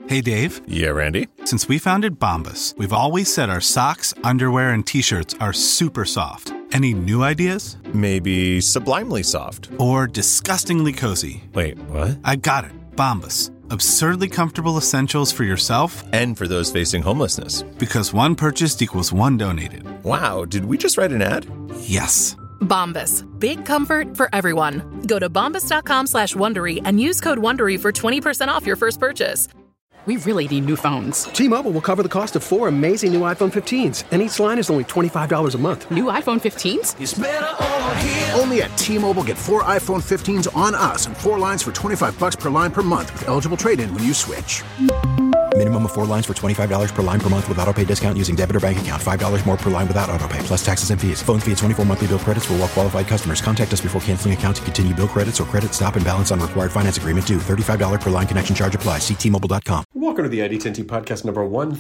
Hey, Dave. Yeah, Randy? Since we founded Bombas, we've always said our socks, underwear, and T-shirts are super soft. Any new ideas? Maybe sublimely soft. Or disgustingly cozy. Wait, what? I got it. Bombas. Absurdly comfortable essentials for yourself and for those facing homelessness. Because one purchased equals one donated. Wow, did we just write an ad? Yes. Bombas. Big comfort for everyone. Go to bombas.com/Wondery and use code WONDERY for 20% off your first purchase. We really need new phones. T-Mobile will cover the cost of 4 amazing new iPhone 15s, and each line is only $25 a month. New iPhone 15s? It's better over here. Only at T-Mobile, get 4 iPhone 15s on us and 4 lines for $25 per line per month with eligible trade-in when you switch. Minimum of 4 lines for $25 per line per month with autopay discount using debit or bank account. $5 more per line without autopay, plus taxes and fees. Phone fee at 24 monthly bill credits for well-qualified customers. Contact us before canceling account to continue bill credits or credit stop and balance on required finance agreement due. $35 per line connection charge applies. See T-Mobile.com. Welcome to the ID10T podcast number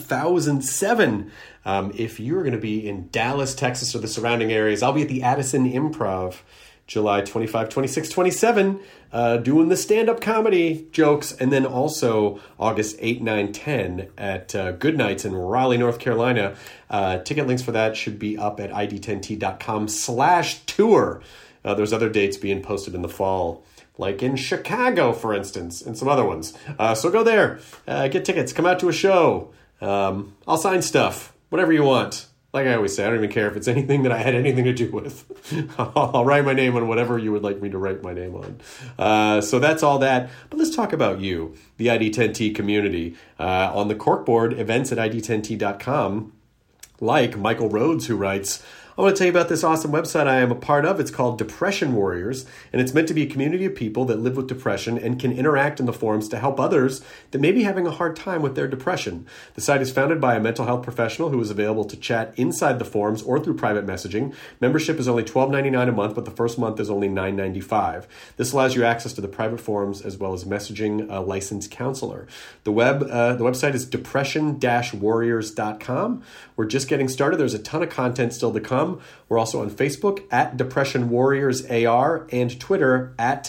1007. If you're going to be in Dallas, Texas, or the surrounding areas, I'll be at the Addison Improv July 25, 26, 27, doing the stand-up comedy jokes, and then also August 8, 9, 10 at Good Nights in Raleigh, North Carolina. Ticket links for that should be up at id10t.com/tour. There's other dates being posted in the fall, like in Chicago, for instance, and some other ones. So go there, get tickets, come out to a show. I'll sign stuff, whatever you want. Like I always say, I don't even care if it's anything that I had anything to do with. I'll write my name on whatever you would like me to write my name on. So that's all that. But let's talk about you, the ID10T community. On the corkboard, events at id10t.com, like Michael Rhodes, who writes, I want to tell you about this awesome website I am a part of. It's called Depression Warriors, and it's meant to be a community of people that live with depression and can interact in the forums to help others that may be having a hard time with their depression. The site is founded by a mental health professional who is available to chat inside the forums or through private messaging. Membership is only $12.99 a month, but the first month is only $9.95. This allows you access to the private forums as well as messaging a licensed counselor. The website is depression-warriors.com. We're just getting started. There's a ton of content still to come. We're also on Facebook at Depression Warriors AR and Twitter at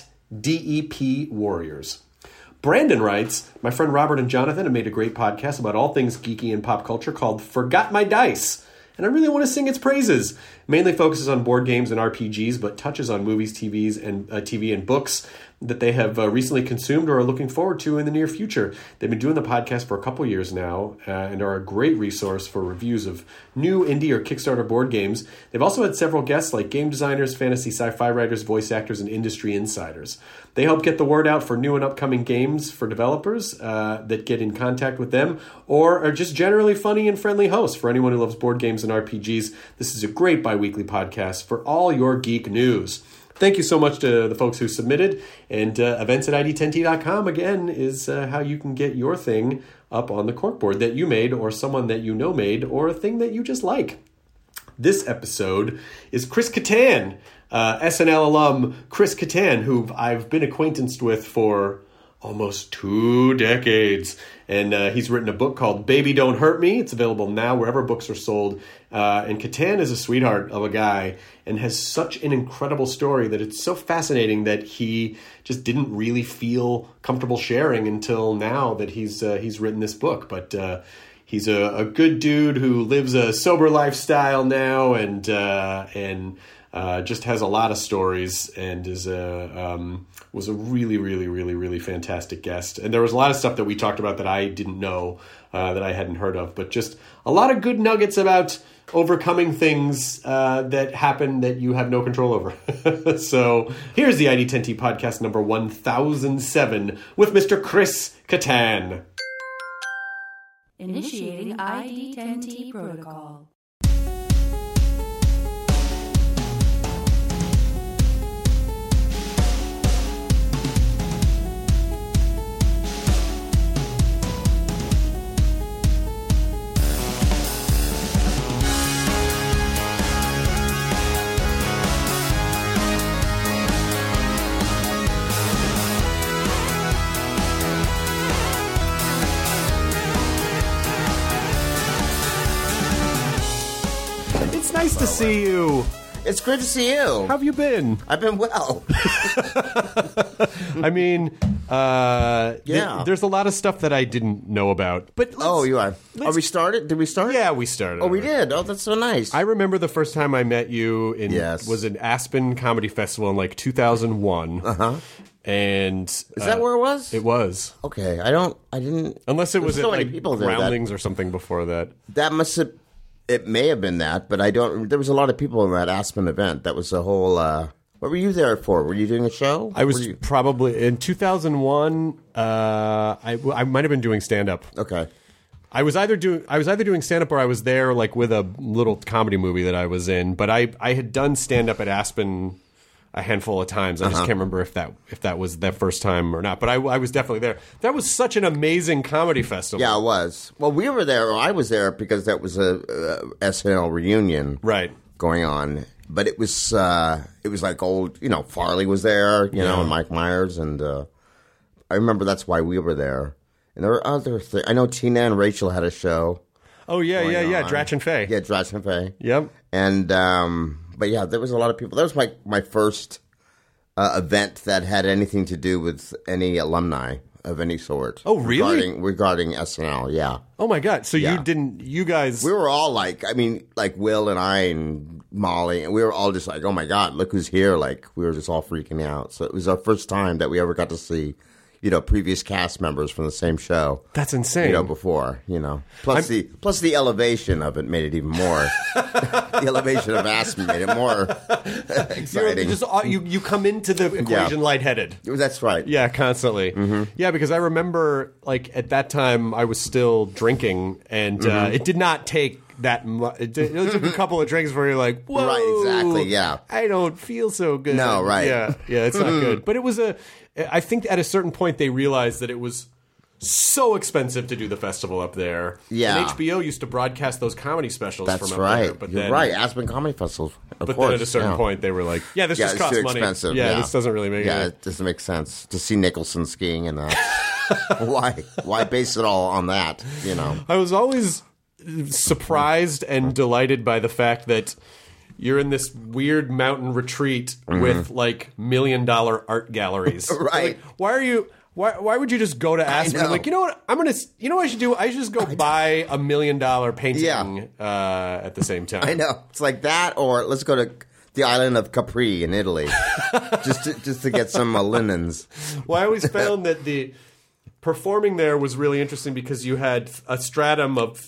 DEP Warriors. Brandon writes, my friend Robert and Jonathan have made a great podcast about all things geeky and pop culture called Forgot My Dice, and I really want to sing its praises. Mainly focuses on board games and RPGs, but touches on movies, TV and books that they have recently consumed or are looking forward to in the near future. They've been doing the podcast for a couple years now and are a great resource for reviews of new indie or Kickstarter board games. They've also had several guests like game designers, fantasy sci-fi writers, voice actors, and industry insiders. They help get the word out for new and upcoming games for developers that get in contact with them, or are just generally funny and friendly hosts for anyone who loves board games and RPGs. This is a great bi-weekly podcast for all your geek news. Thank you so much to the folks who submitted, and events at id10t.com, again, is how you can get your thing up on the corkboard that you made, or someone that you know made, or a thing that you just like. This episode is Chris Kattan, SNL alum Chris Kattan, who I've been acquaintanced with for almost 2 decades. And he's written a book called Baby Don't Hurt Me. It's available now wherever books are sold. And Kattan is a sweetheart of a guy and has such an incredible story that it's so fascinating that he just didn't really feel comfortable sharing until now that he's written this book. But he's a good dude who lives a sober lifestyle now and just has a lot of stories and is was a really, really, really, really fantastic guest. And there was a lot of stuff that we talked about that I didn't know, that I hadn't heard of, but just a lot of good nuggets about overcoming things that happen that you have no control over. So here's the ID10T podcast number 1007 with Mr. Chris Kattan. Initiating ID10T protocol. Nice to see you. It's good to see you. How have you been? I've been well. I mean, Yeah. There's a lot of stuff that I didn't know about. But you are. Are we started? Did we start? Yeah, we started. Oh, we did. Oh, that's so nice. I remember the first time I met you was in Aspen Comedy Festival in like 2001. Uh-huh. And is that where it was? It was. Okay, I didn't. Unless it was so at many like people there Groundlings or something before that. That must have. It may have been that, but I don't. There was a lot of people in that Aspen event. That was a whole. What were you there for? Were you doing a show? I was probably in 2001. I might have been doing stand up. Okay. I was either doing stand up or I was there like with a little comedy movie that I was in. But I had done stand up at Aspen a handful of times. I just can't remember if that was that first time or not. But I was definitely there. That was such an amazing comedy festival. Yeah, it was. Well, we were there. Or I was there because that was a SNL reunion going on. But it was like old. Farley was there. And Mike Myers, and I remember that's why we were there. And there were other things. I know Tina and Rachel had a show. Oh yeah. Dratch and Faye. Yeah, Dratch and Faye. Yep. And but yeah, there was a lot of people. That was my first event that had anything to do with any alumni of any sort. Oh, really? Regarding SNL, yeah. Oh my God! So you guys? We were all like Will and I and Molly, and we were all just like, oh my God, look who's here! Like we were just all freaking out. So it was our first time that we ever got to see, previous cast members from the same show. That's insane. Before, plus the elevation of it made it even more. The elevation of Aspen made it more exciting. You come into the equation lightheaded. That's right. Yeah, constantly. Mm-hmm. Yeah, because I remember like at that time I was still drinking, and it did not take that much. It took a couple of drinks where you're like, whoa, right, exactly, yeah. I don't feel so good. No, right. Yeah, it's not good. But it was I think at a certain point they realized that it was so expensive to do the festival up there. Yeah. And HBO used to broadcast those comedy specials That's from up right. there. But You're right. Aspen Comedy Festival, of course. Then at a certain point they were like, this just costs money. Expensive. Yeah, this doesn't really make it doesn't make sense to see Nicholson skiing and that. Why base it all on that, I was always surprised and delighted by the fact that you're in this weird mountain retreat with like $1 million art galleries. Right. Like, why would you just go to Aspen? I'm like, you know what? What I should do? I should just go buy $1 million painting at the same time. I know. It's like that, or let's go to the island of Capri in Italy, just to get some linens. Well, I always found that the performing there was really interesting because you had a strata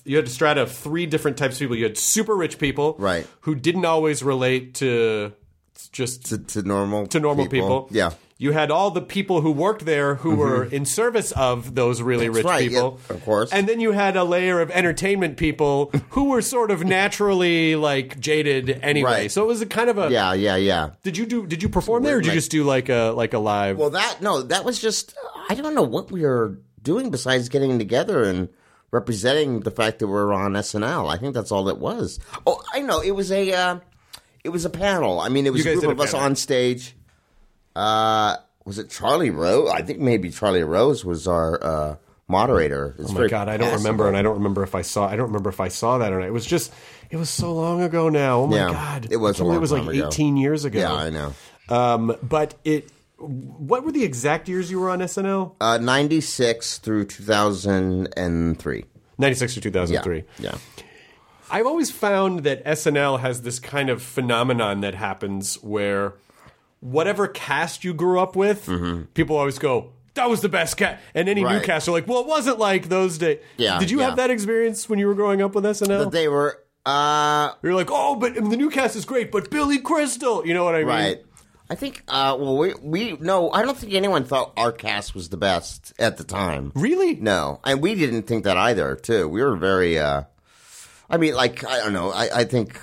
of three different types of people. You had super rich people, right, who didn't always relate to just to normal people. Yeah. You had all the people who worked there who were in service of those really rich people. Yeah, of course. And then you had a layer of entertainment people who were sort of naturally like jaded anyway. Right. So it was a kind of a Yeah. Did you perform there or did you just do like a live? Well, that was just I don't know what we were doing besides getting together and representing the fact that we're on SNL. I think that's all it was. Oh, I know. It was a panel. I mean, it was a group of us on stage. Was it Charlie Rose? I think maybe Charlie Rose was our moderator. Oh my God, I don't remember, and I don't remember if I saw that or not. It was so long ago now. Oh my God, it was. It was like 18 years ago. Yeah, I know. But what were the exact years you were on SNL? 96 through 2003. 96 through 2003. Yeah. I've always found that SNL has this kind of phenomenon that happens where whatever cast you grew up with, people always go, that was the best cast. And any new cast are like, well, it wasn't like those days. Yeah, Did you have that experience when you were growing up with SNL? That they were... You're like, oh, but the new cast is great, but Billy Crystal. You know what I mean? Right. I think, no, I don't think anyone thought our cast was the best at the time. Really? No. And we didn't think that either, too. We were very, I don't know. I think,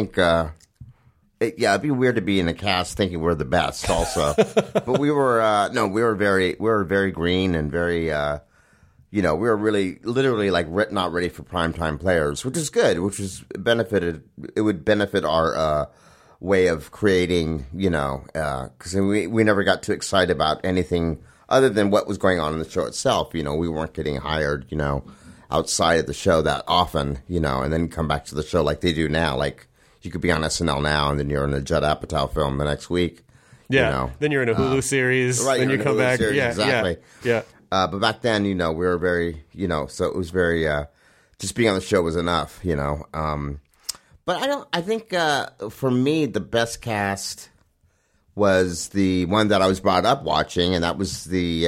it'd be weird to be in a cast thinking we're the best also. But we were, we were very green and very, we were really, literally like not ready for primetime players, which is good, it would benefit our, way of creating, because we never got too excited about anything other than what was going on in the show itself. We weren't getting hired, outside of the show that often, and then come back to the show like they do now. Like you could be on SNL now and then you're in a Judd Apatow film the next week, Yeah. You know? Then you're in a Hulu series. Right. Then you're you in a come Hulu back. series, Yeah. exactly. Yeah. But back then, we were very, so it was very, just being on the show was enough, But I think for me, the best cast was the one that I was brought up watching, and that was the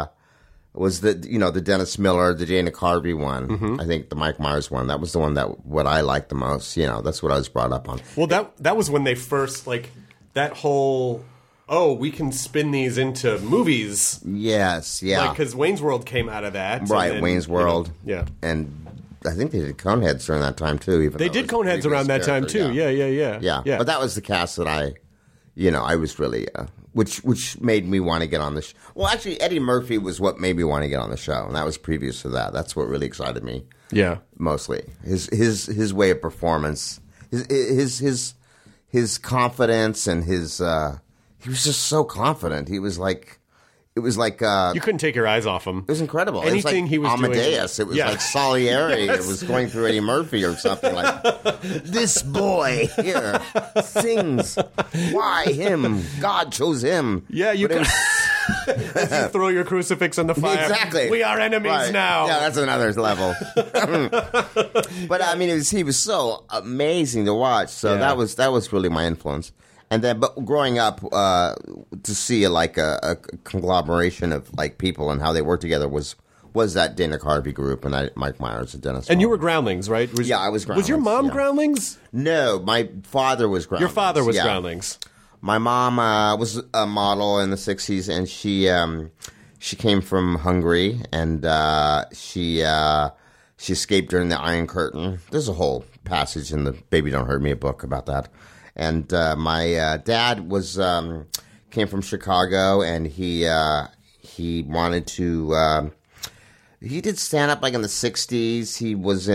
Dennis Miller, the Dana Carvey one. Mm-hmm. I think the Mike Myers one. That was the one what I liked the most. That's what I was brought up on. Well, that was when they first that whole. Oh, we can spin these into movies. Yes, yeah. Because Wayne's World came out of that. Right, then, Wayne's World. Yeah. And I think they did Coneheads during that time, too. They did Coneheads around that time, too. Yeah. But that was the cast that I was really... which made me want to get on the show. Well, actually, Eddie Murphy was what made me want to get on the show, and that was previous to that. That's what really excited me. Yeah. Mostly. His way of performance. His confidence and his... he was just so confident. He was like... It was like... you couldn't take your eyes off him. It was incredible. Anything it was like he was Amadeus. doing. It was like Salieri. Yes. It was going through Eddie Murphy or something like, this boy here sings. Why him? God chose him. Yeah, you can... As you throw your crucifix in the fire. Exactly. We are enemies now. Yeah, that's another level. But I mean, he was so amazing to watch. So that was really my influence. And then, but growing up, to see a conglomeration of people and how they work together was that Dana Carvey group and Mike Myers and Dennis. And you were Groundlings, right? I was Groundlings. Was your mom Groundlings? No, my father was Groundlings. Your father was Groundlings. My mom was a model in the 60s, and she came from Hungary, and she escaped during the Iron Curtain. There's a whole passage in the Baby Don't Hurt Me book about that. And my dad came from Chicago, and he wanted to. He did stand up in the 60s. He was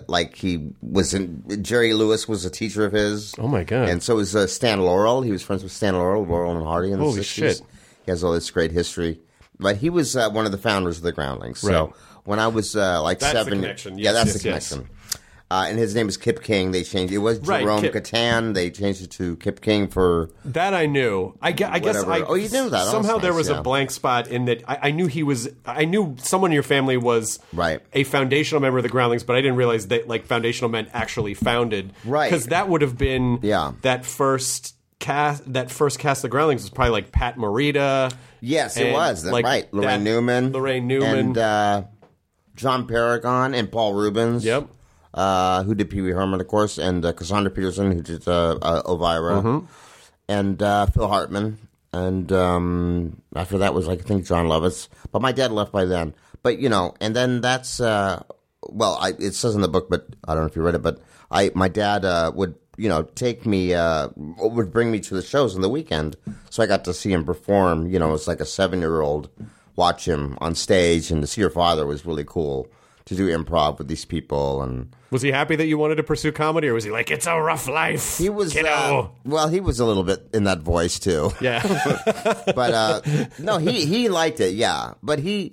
Jerry Lewis was a teacher of his. Oh my God! And so was Stan Laurel. He was friends with Stan Laurel and Hardy in the 60s. Holy shit! He has all this great history. But he was one of the founders of the Groundlings. Right. So when I was that's 7, the connection. Yes, yeah, that's the yes. connection. And his name is Kip King. They changed it. It was Jerome Catan. They changed it to Kip King for that. I knew. I guess. Oh, you knew that. Somehow nice, there was a blank spot in that. I knew he was. I knew someone in your family was a foundational member of the Groundlings, but I didn't realize that foundational meant actually founded. Right. Because that would have been that first cast. That first cast of the Groundlings was probably Pat Morita. Yes, it was. Right. Lorraine Newman. And John Paragon and Paul Rubens. Yep. Who did Pee Wee Herman, of course, and Cassandra Peterson, who did Elvira, and Phil Hartman, and after that was I think John Lovitz. But my dad left by then. But and then that's it says in the book, but I don't know if you read it. But my dad would take me would bring me to the shows on the weekend, so I got to see him perform. It's like a 7-year-old watch him on stage, and to see your father was really cool. To do improv with these people. And was he happy that you wanted to pursue comedy, or was he like, it's a rough life? He was, he was a little bit in that voice too. Yeah. But, no, he liked it. Yeah. But he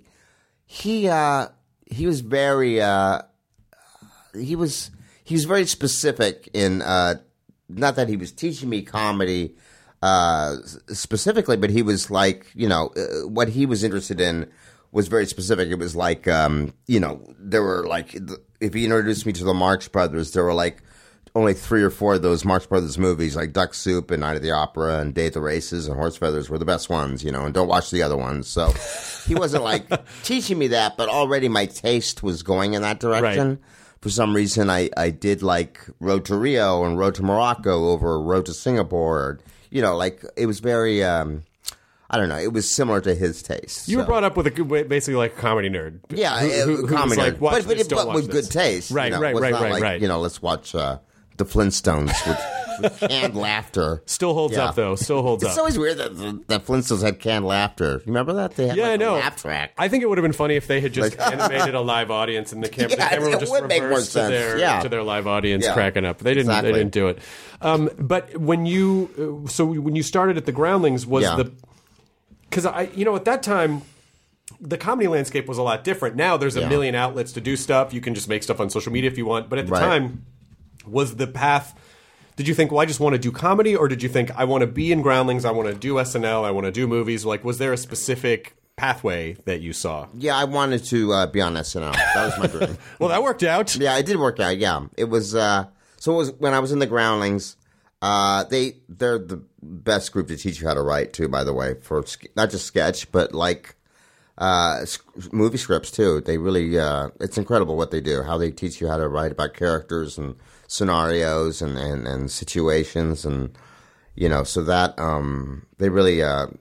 was very, he was very specific in, not that he was teaching me comedy, specifically, but he was what he was interested in was very specific. It was there were if he introduced me to the Marx Brothers, there were only 3 or 4 of those Marx Brothers movies, like Duck Soup and Night of the Opera and Day of the Races and Horse Feathers were the best ones, and don't watch the other ones. So he wasn't teaching me that, but already my taste was going in that direction. Right. For some reason, I did Road to Rio and Road to Morocco over Road to Singapore. It was very... I don't know. It was similar to his taste. You were brought up with basically a comedy nerd. Yeah, who comedy nerd. But with good taste. Right. Let's watch the Flintstones with canned laughter. Still holds up, though. Still holds up. It's always weird that the Flintstones had canned laughter. You remember that? They had I know. A laugh track. I think it would have been funny if they had just animated a live audience and the camera would just reverse to their live audience cracking up. They didn't. Exactly. They didn't do it. But when you started at the Groundlings, was the because at that time, the comedy landscape was a lot different. Now there's a million outlets to do stuff. You can just make stuff on social media if you want. But at the time, was the path Did you think, well, I just want to do comedy, or did you think, I want to be in Groundlings, I want to do SNL, I want to do movies? Like, was there a specific pathway that you saw? Yeah, I wanted to be on SNL. That was my dream. Well, that worked out. Yeah, it did work out. Yeah, it was. So it was when I was in the Groundlings. They're the best group to teach you how to write too. By the way, for not just sketch, but like movie scripts too. They really. It's incredible what they do. How they teach you how to write about characters and scenarios and situations, and so that they really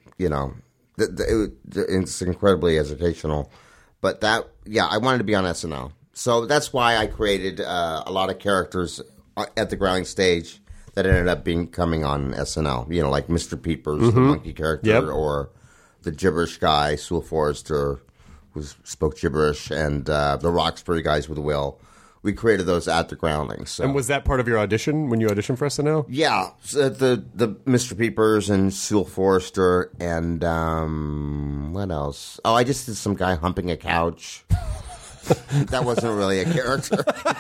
it's incredibly educational. But I wanted to be on SNL. So that's why I created a lot of characters at the Groundling stage that ended up coming on SNL. Like Mr. Peepers, the monkey character, or the gibberish guy, Sewell Forrester, who spoke gibberish, and the Roxbury guys with Will. We created those at the Groundlings. So. And was that part of your audition when you auditioned for SNL? Yeah, so the Mr. Peepers and Sewell Forrester and what else? Oh, I just did some guy humping a couch. That wasn't really a character.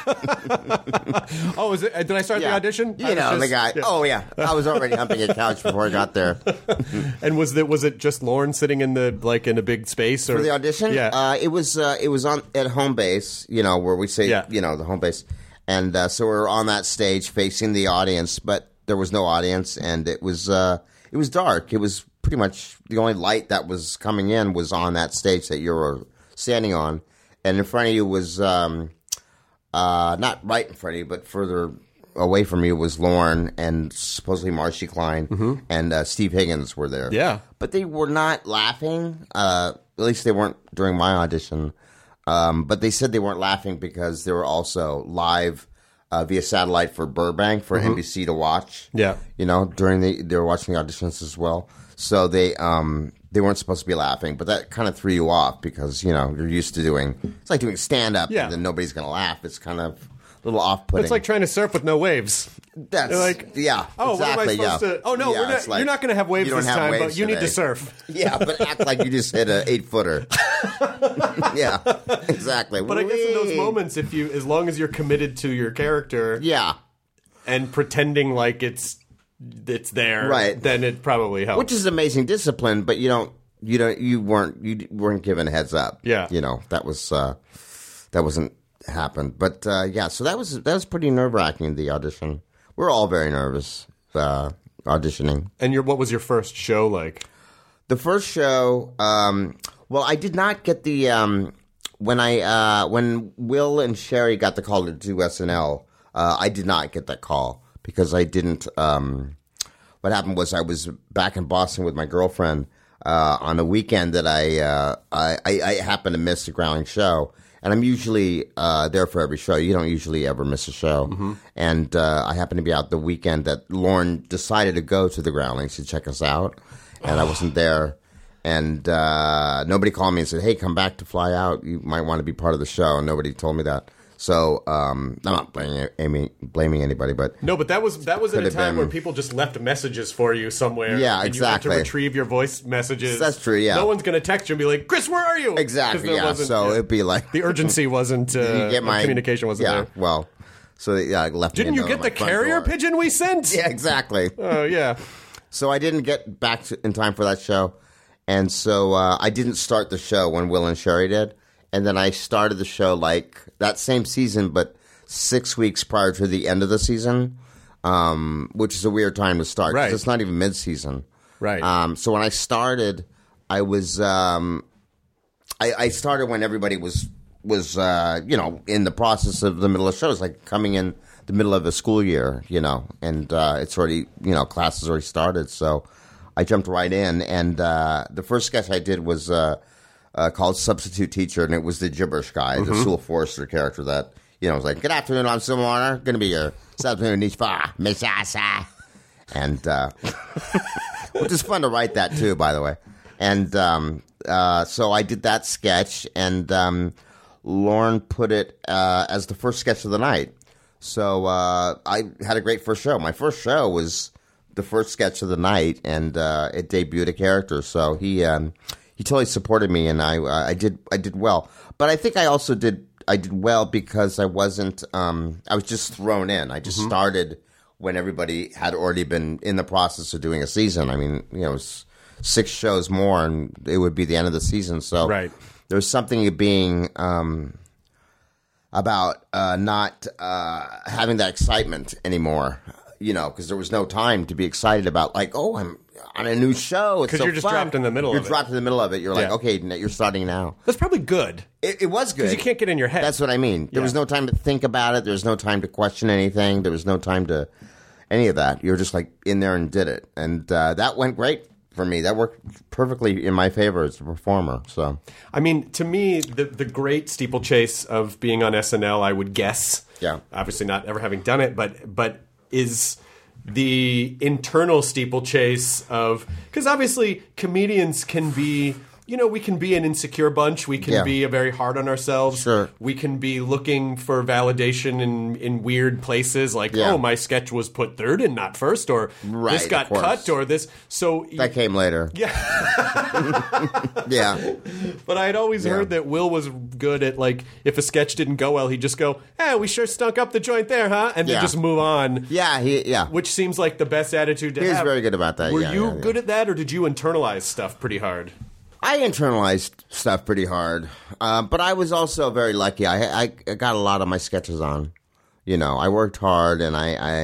Oh, is it? Did I start the audition? The guy. Yeah. Oh yeah, I was already humping a couch before I got there. And was it just Lorne sitting in a big space or for the audition? Yeah, it was on at home base. Where we say the home base, and so we were on that stage facing the audience, but there was no audience, and it was dark. It was pretty much the only light that was coming in was on that stage that you were standing on. And in front of you was, not right in front of you, but further away from you was Lorne and supposedly Marcy Klein and Steve Higgins were there. Yeah. But they were not laughing. At least they weren't during my audition. But they said they weren't laughing because they were also live via satellite for Burbank for NBC to watch. Yeah. They were watching the auditions as well. So they weren't supposed to be laughing, but that kind of threw you off because, you're used to it's like doing stand-up and then nobody's going to laugh. It's kind of a little off-putting. It's like trying to surf with no waves. That's yeah. Oh, exactly, what am I supposed to? Oh, no, you're not going to have waves this time, but you need to surf. Yeah, but act like you just hit an 8-footer. Yeah, exactly. But I guess in those moments, as long as you're committed to your character and pretending like it's there, right? Then it probably helps. Which is amazing discipline, but you weren't given a heads up. Yeah, that wasn't happened. But so that was pretty nerve-wracking. The audition, we're all very nervous auditioning. And what was your first show like? The first show, well, I did not get the when Will and Sherry got the call to do SNL. I did not get that call. Because I didn't. What happened was I was back in Boston with my girlfriend on a weekend that I happened to miss the Groundling show, and I'm usually there for every show. You don't usually ever miss a show, and I happened to be out the weekend that Lorne decided to go to the Groundlings to check us out, and I wasn't there, and nobody called me and said, "Hey, come back to fly out. You might want to be part of the show," and nobody told me that. So I'm not blaming anybody, but no, but that was at a time where people just left messages for you somewhere. Yeah, and exactly. You had to retrieve your voice messages. That's true. Yeah, no one's going to text you and be like, "Chris, where are you?" Exactly. Yeah. So it'd be like the urgency wasn't. Communication wasn't there. Well, so I left. Didn't you get the carrier pigeon we sent? Yeah, exactly. Oh yeah. So I didn't get back in time for that show, and so I didn't start the show when Will and Sherry did. And then I started the show like that same season, but 6 weeks prior to the end of the season, which is a weird time to start. Right. It's not even mid-season. Right. So when I started, I was I started when everybody was in the process of the middle of shows, like coming in the middle of the school year, and it's already, class has already started. So I jumped right in, and the first sketch I did was called Substitute Teacher, and it was the gibberish guy, the Sewell Forrester character that, was like, "Good afternoon, I'm Sewell Warner, going to be your substitute teacher, Miss Asa." And, which is fun to write that too, by the way. And so I did that sketch, and Lorne put it as the first sketch of the night. So I had a great first show. My first show was the first sketch of the night, and it debuted a character. So he totally supported me, and I did well. But I think I also did well because I wasn't I was just thrown in. I just started when everybody had already been in the process of doing a season. I mean, it was 6 shows more, and it would be the end of the season. So there's something being about not having that excitement anymore. Because there was no time to be excited about, like, oh, I'm on a new show. It's because you're just dropped in the middle of it. You're dropped in the middle of it. You're like, okay, you're starting now. That's probably good. It was good. Because you can't get in your head. That's what I mean. There was no time to think about it. There was no time to question anything. There was no time to any of that. You were just like in there and did it. And that went great for me. That worked perfectly in my favor as a performer. So, I mean, to me, the great steeplechase of being on SNL, I would guess, obviously not ever having done it, but is the internal steeplechase of, because obviously comedians can be, we can be an insecure bunch. We can be very hard on ourselves. Sure. We can be looking for validation in weird places, like, oh, my sketch was put third and not first, or this got cut, or this. So that came later. Yeah. Yeah. But I had always heard that Will was good at, like, if a sketch didn't go well, he'd just go, we sure stunk up the joint there, huh? And then just move on. Yeah. Which seems like the best attitude to have. He's very good about that. Were you good at that, or did you internalize stuff pretty hard? I internalized stuff pretty hard, but I was also very lucky. I got a lot of my sketches on. I worked hard, and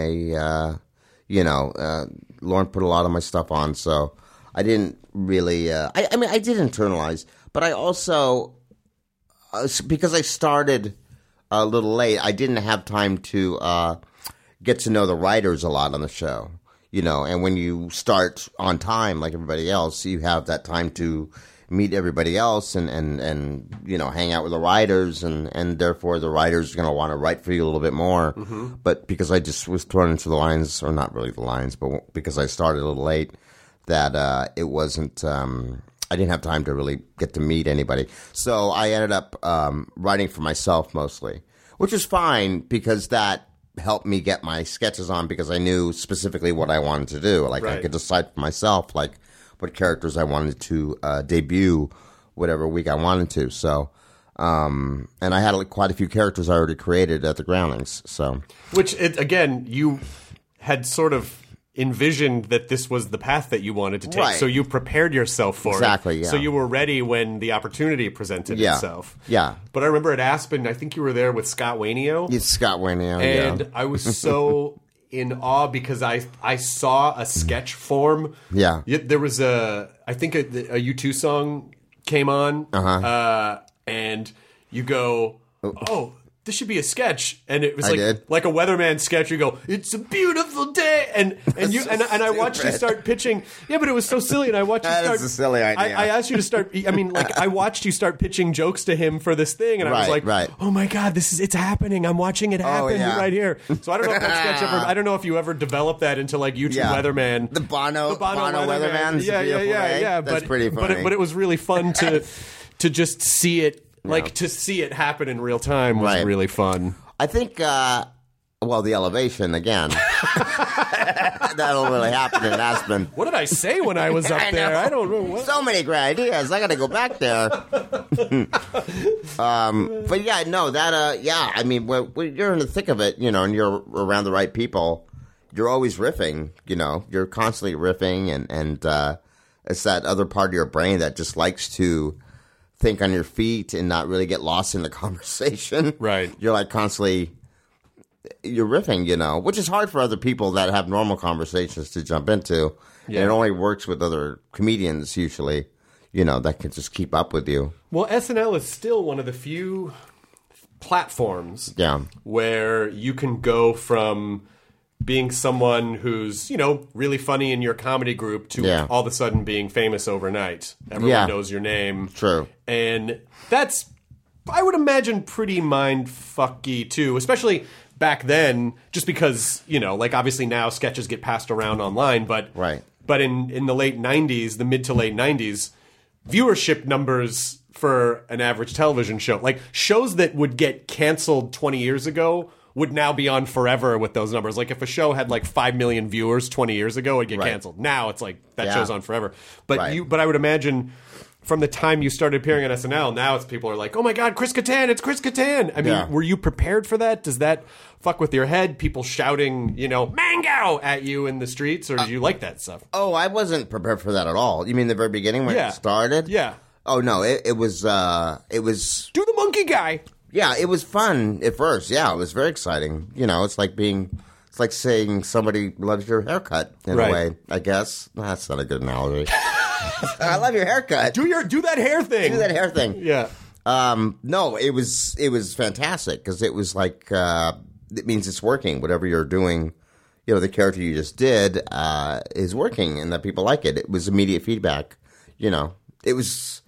Lauren put a lot of my stuff on, so I didn't really. I did internalize, but I also, because I started a little late, I didn't have time to get to know the writers a lot on the show. And when you start on time, like everybody else, you have that time to meet everybody else and hang out with the writers, and therefore the writers are going to want to write for you a little bit more. Mm-hmm. But because I just was thrown into the lines, or not really the lines, but because I started a little late, that it wasn't. I didn't have time to really get to meet anybody, so I ended up writing for myself mostly, which was fine because that helped me get my sketches on because I knew specifically what I wanted to do. Like I could decide for myself, like what characters I wanted to debut, whatever week I wanted to. So, and I had quite a few characters I already created at the Groundlings. So, which again, you had sort of envisioned that this was the path that you wanted to take, so you prepared yourself for it. Exactly. Yeah. So you were ready when the opportunity presented itself. Yeah. But I remember at Aspen, I think you were there with Scott Wainio. It's Scott Wainio. And I was so in awe because I saw a sketch form. Yeah. There was I think a U2 song came on, and you go, oh, this should be a sketch, and it was like a weatherman sketch. You go, it's a beautiful day, and you and I watched you start pitching. Yeah, but it was so silly, and I watched you start. That's a silly idea. I asked you to start. I mean, like I watched you start pitching jokes to him for this thing, and I was like, oh my god, it's happening. I'm watching it happen right here. So I don't know if that sketch ever. I don't know if you ever developed that into like YouTube weatherman, the Bono weatherman. Yeah. That's pretty funny. But it was really fun to just see it. Like, to see it happen in real time was really fun. I think, the elevation, again. That'll really happen in Aspen. What did I say when I was up there? I don't know. What? So many great ideas. I got to go back there. But, yeah, no, that, I mean, when you're in the thick of it, and you're around the right people, you're always riffing, You're constantly riffing, and it's that other part of your brain that just likes to think on your feet and not really get lost in the conversation. Right. You're like constantly, you're riffing, which is hard for other people that have normal conversations to jump into. Yeah. And it only works with other comedians usually, that can just keep up with you. Well, SNL is still one of the few platforms where you can go from being someone who's, really funny in your comedy group to all of a sudden being famous overnight. Everyone knows your name. True. And that's, I would imagine, pretty mind-fucky, too. Especially back then, just because, like, obviously now sketches get passed around online, but in the late 90s, the mid to late 90s, viewership numbers for an average television show, like, shows that would get canceled 20 years ago would now be on forever with those numbers. Like if a show had like 5 million viewers 20 years ago, it'd get canceled. Now it's like that show's on forever. But but I would imagine from the time you started appearing on SNL, now people are like, oh my God, Chris Kattan, it's Chris Kattan. I mean, were you prepared for that? Does that fuck with your head? People shouting, mango at you in the streets, or did you like that stuff? Oh, I wasn't prepared for that at all. You mean the very beginning when it started? Yeah. Oh, no, it was... Do the monkey guy! Yeah, it was fun at first. Yeah, it was very exciting. It's like saying somebody loves your haircut in a way, I guess. That's not a good analogy. I love your haircut. Do that hair thing. Do that hair thing. Yeah. No, it was fantastic because it was like it means it's working. Whatever you're doing, the character you just did is working, and that people like it. It was immediate feedback. It was,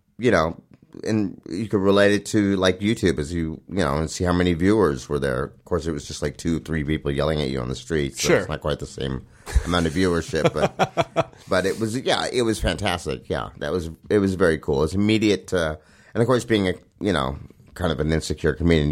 and you could relate it to like YouTube as and see how many viewers were there. Of course, it was just like 2-3 people yelling at you on the street. So it's not quite the same amount of viewership, but it was fantastic. Yeah, it was very cool. It's immediate, and of course, being a kind of an insecure comedian,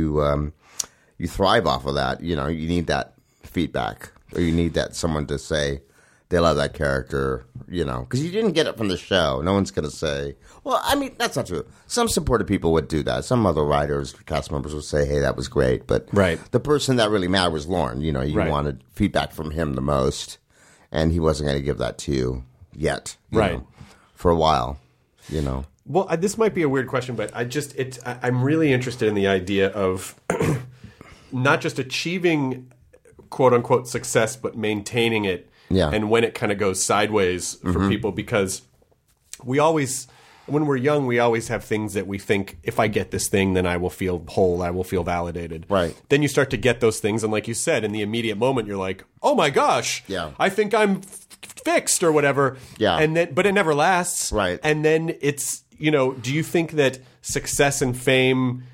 you thrive off of that. You need that feedback, or you need that someone to say they love that character, because you didn't get it from the show. No one's going to say, well, I mean, that's not true. Some supportive people would do that. Some other writers, cast members would say, hey, that was great. But the person that really mattered was Lorne. You wanted feedback from him the most, and he wasn't going to give that to you yet, for a while, Well, this might be a weird question, but I'm really interested in the idea of not just achieving quote-unquote success, but maintaining it. Yeah. And when it kind of goes sideways for people, because we always, when we're young, we always have things that we think, if I get this thing, then I will feel whole, I will feel validated. Right. Then you start to get those things, and like you said, in the immediate moment, you're like, oh my gosh, I think I'm fixed or whatever. Yeah. But it never lasts. Right. And then it's, do you think that success and fame...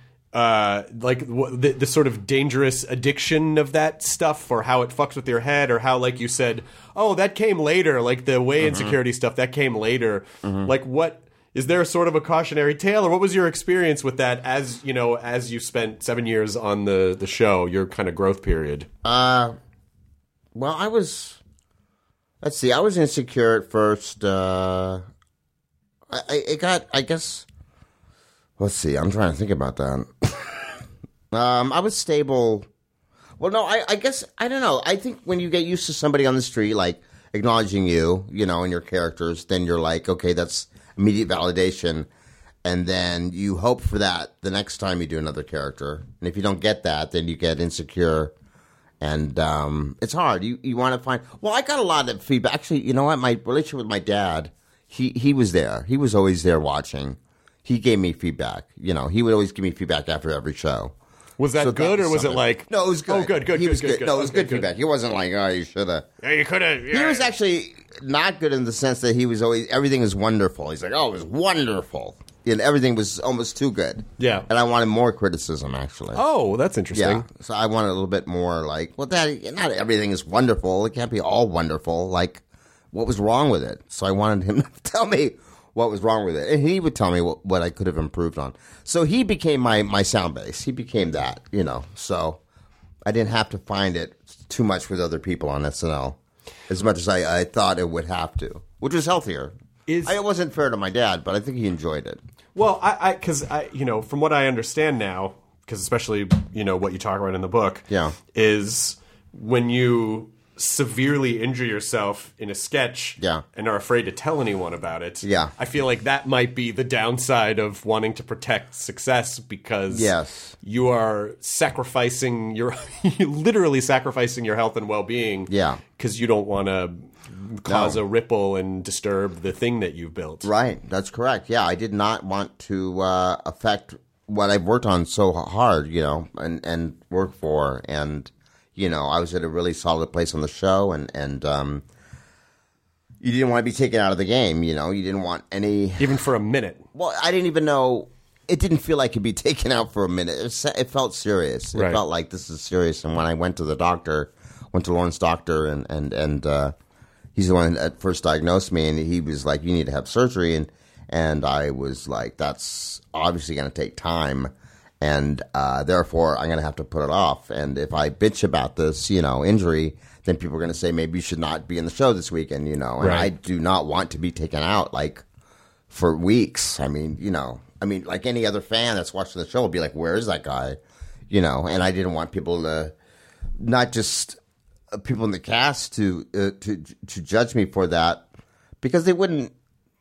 the sort of dangerous addiction of that stuff, or how it fucks with your head, or how, like you said, oh, that came later, like the way insecurity stuff, that came later. Like, what is there a sort of a cautionary tale, or what was your experience with that as you spent 7 years on the show, your kind of growth period? Well, I was insecure at first. I guess. Let's see. I'm trying to think about that. I was stable. Well, no, I guess, I don't know. I think when you get used to somebody on the street, like, acknowledging you, and your characters, then you're like, okay, that's immediate validation. And then you hope for that the next time you do another character. And if you don't get that, then you get insecure. And it's hard. You want to find... Well, I got a lot of feedback. Actually, you know what? My relationship with my dad, he was there. He was always there watching. He gave me feedback. He would always give me feedback after every show. Was that good, or was it like... No, it was good. Oh, good. He was good. No, it was good feedback. He wasn't like, oh, you should have... Yeah, you could have... Yeah. He was actually not good in the sense that he was always... Everything was wonderful. He's like, oh, it was wonderful. And everything was almost too good. Yeah. And I wanted more criticism, actually. Oh, that's interesting. Yeah. So I wanted a little bit more like, well, Dad, not everything is wonderful. It can't be all wonderful. Like, what was wrong with it? So I wanted him to tell me what was wrong with it. And he would tell me what I could have improved on. So he became my sound base. He became that, So I didn't have to find it too much with other people on SNL as much as I thought it would have to, which was healthier. It wasn't fair to my dad, but I think he enjoyed it. Well, because from what I understand now, because especially, what you talk about in the book, is when you severely injure yourself in a sketch and are afraid to tell anyone about it, I feel like that might be the downside of wanting to protect success, because you are sacrificing literally sacrificing your health and well-being because you don't want to cause a ripple and disturb the thing that you've built. Right, that's correct. Yeah, I did not want to affect what I've worked on so hard, and work for, and I was at a really solid place on the show, and you didn't want to be taken out of the game, you didn't want any... Even for a minute. Well, I didn't even know... It didn't feel like it'd be taken out for a minute. It felt serious. It felt like this is serious. And when I went to the doctor, went to Lorne's doctor, and he's the one that first diagnosed me, and he was like, you need to have surgery. And I was like, that's obviously going to take time. And therefore, I'm going to have to put it off. And if I bitch about this, injury, then people are going to say, maybe you should not be in the show this weekend, And I do not want to be taken out, like, for weeks. I mean, like any other fan that's watching the show would be like, where is that guy? And I didn't want people to, not just people in the cast to judge me for that, because they wouldn't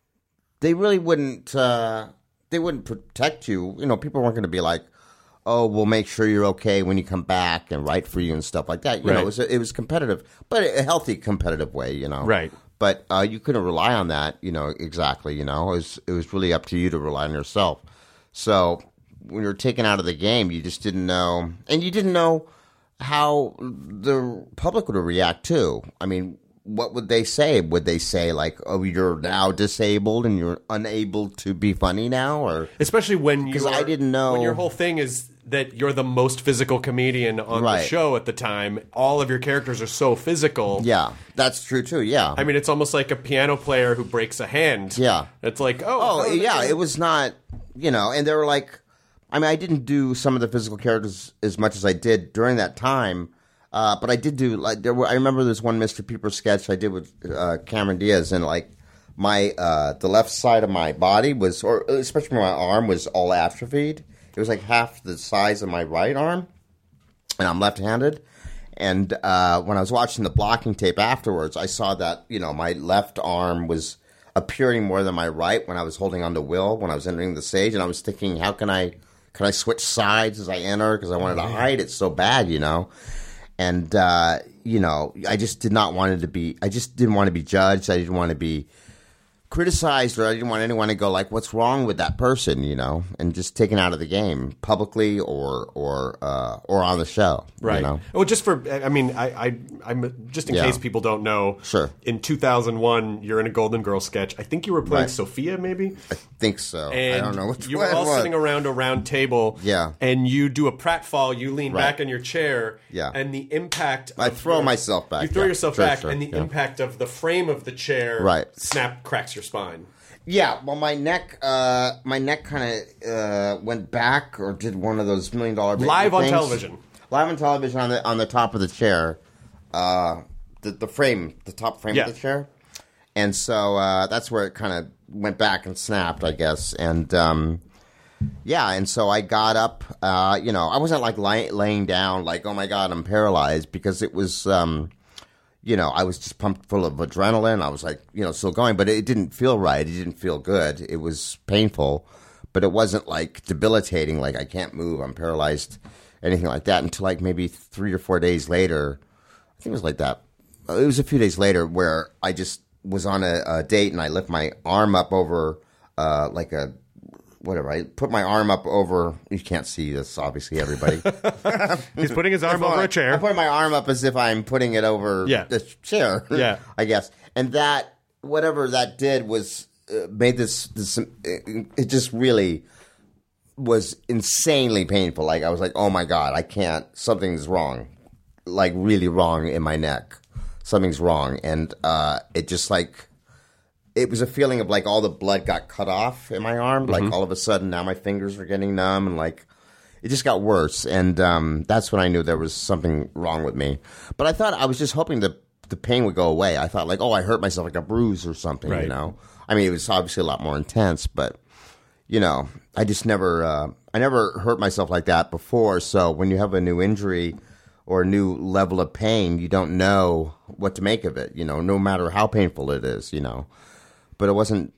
protect you. People weren't going to be like, oh, we'll make sure you're okay when you come back and write for you and stuff like that. It was competitive, but a healthy competitive way, Right. But you couldn't rely on that, exactly, It was really up to you to rely on yourself. So when you're taken out of the game, you just didn't know. And you didn't know how the public would react, too. I mean, what would they say? Would they say, like, oh, you're now disabled and you're unable to be funny now? Or especially when because I didn't know. When your whole thing is that you're the most physical comedian on the show at the time. All of your characters are so physical. Yeah, that's true too. Yeah, I mean, it's almost like a piano player who breaks a hand. Yeah, it's like it was not, and they were like, I mean, I didn't do some of the physical characters as much as I did during that time, but I did do I remember this one Mr. Peeper sketch I did with Cameron Diaz, and like my the left side of my body was, or especially my arm, was all atrophied. It was like half the size of my right arm, and I'm left-handed. And when I was watching the blocking tape afterwards, I saw that, my left arm was appearing more than my right when I was holding on to Will when I was entering the stage. And I was thinking, how can I switch sides as I enter? Because I wanted to hide it so bad, And, I just did not want it to be – I just didn't want to be judged. I didn't want to be – criticized, or I didn't want anyone to go like, what's wrong with that person, and just taken out of the game publicly or on the show. Right. Well, just for, I mean, I'm just in case people don't know. Sure. In 2001, you're in a Golden Girls sketch. I think you were playing Sophia, maybe? I think so. And I don't know which you were all sitting around a round table. Yeah. And you do a pratfall, you lean back in your chair. Yeah. And the impact I throw myself back. You throw yourself back, and the impact of the frame of the chair cracks your spine. Yeah, well, my neck kind of went back, or did one of those $1 million live on things. television. Live on television on the top of the chair, the frame, the top frame of the chair, and so that's where it kind of went back and snapped, I guess, and and so I got up. I wasn't like laying down, like, oh my God, I'm paralyzed, because it was. I was just pumped full of adrenaline. I was like, still going, but it didn't feel right. It didn't feel good. It was painful, but it wasn't like debilitating, like I can't move, I'm paralyzed, anything like that, until like maybe 3 or 4 days later. I think it was like that. It was a few days later where I just was on a date, and I lift my arm up over like a whatever. I put my arm up over. You can't see this, obviously, everybody. He's putting his arm over a chair. I put my arm up as if I'm putting it over the chair. Yeah, I guess. And that, whatever that did, was made this. It just really was insanely painful. Like, I was like, oh my God, I can't. Something's wrong. Like, really wrong in my neck. Something's wrong, and it just like. It was a feeling of like all the blood got cut off in my arm. Like all of a sudden now my fingers were getting numb, and like it just got worse. And that's when I knew there was something wrong with me. But I was just hoping the pain would go away. I thought like, oh, I hurt myself, like a bruise or something, I mean, it was obviously a lot more intense, but I just never, I never hurt myself like that before. So when you have a new injury or a new level of pain, you don't know what to make of it, no matter how painful it is, But it wasn't,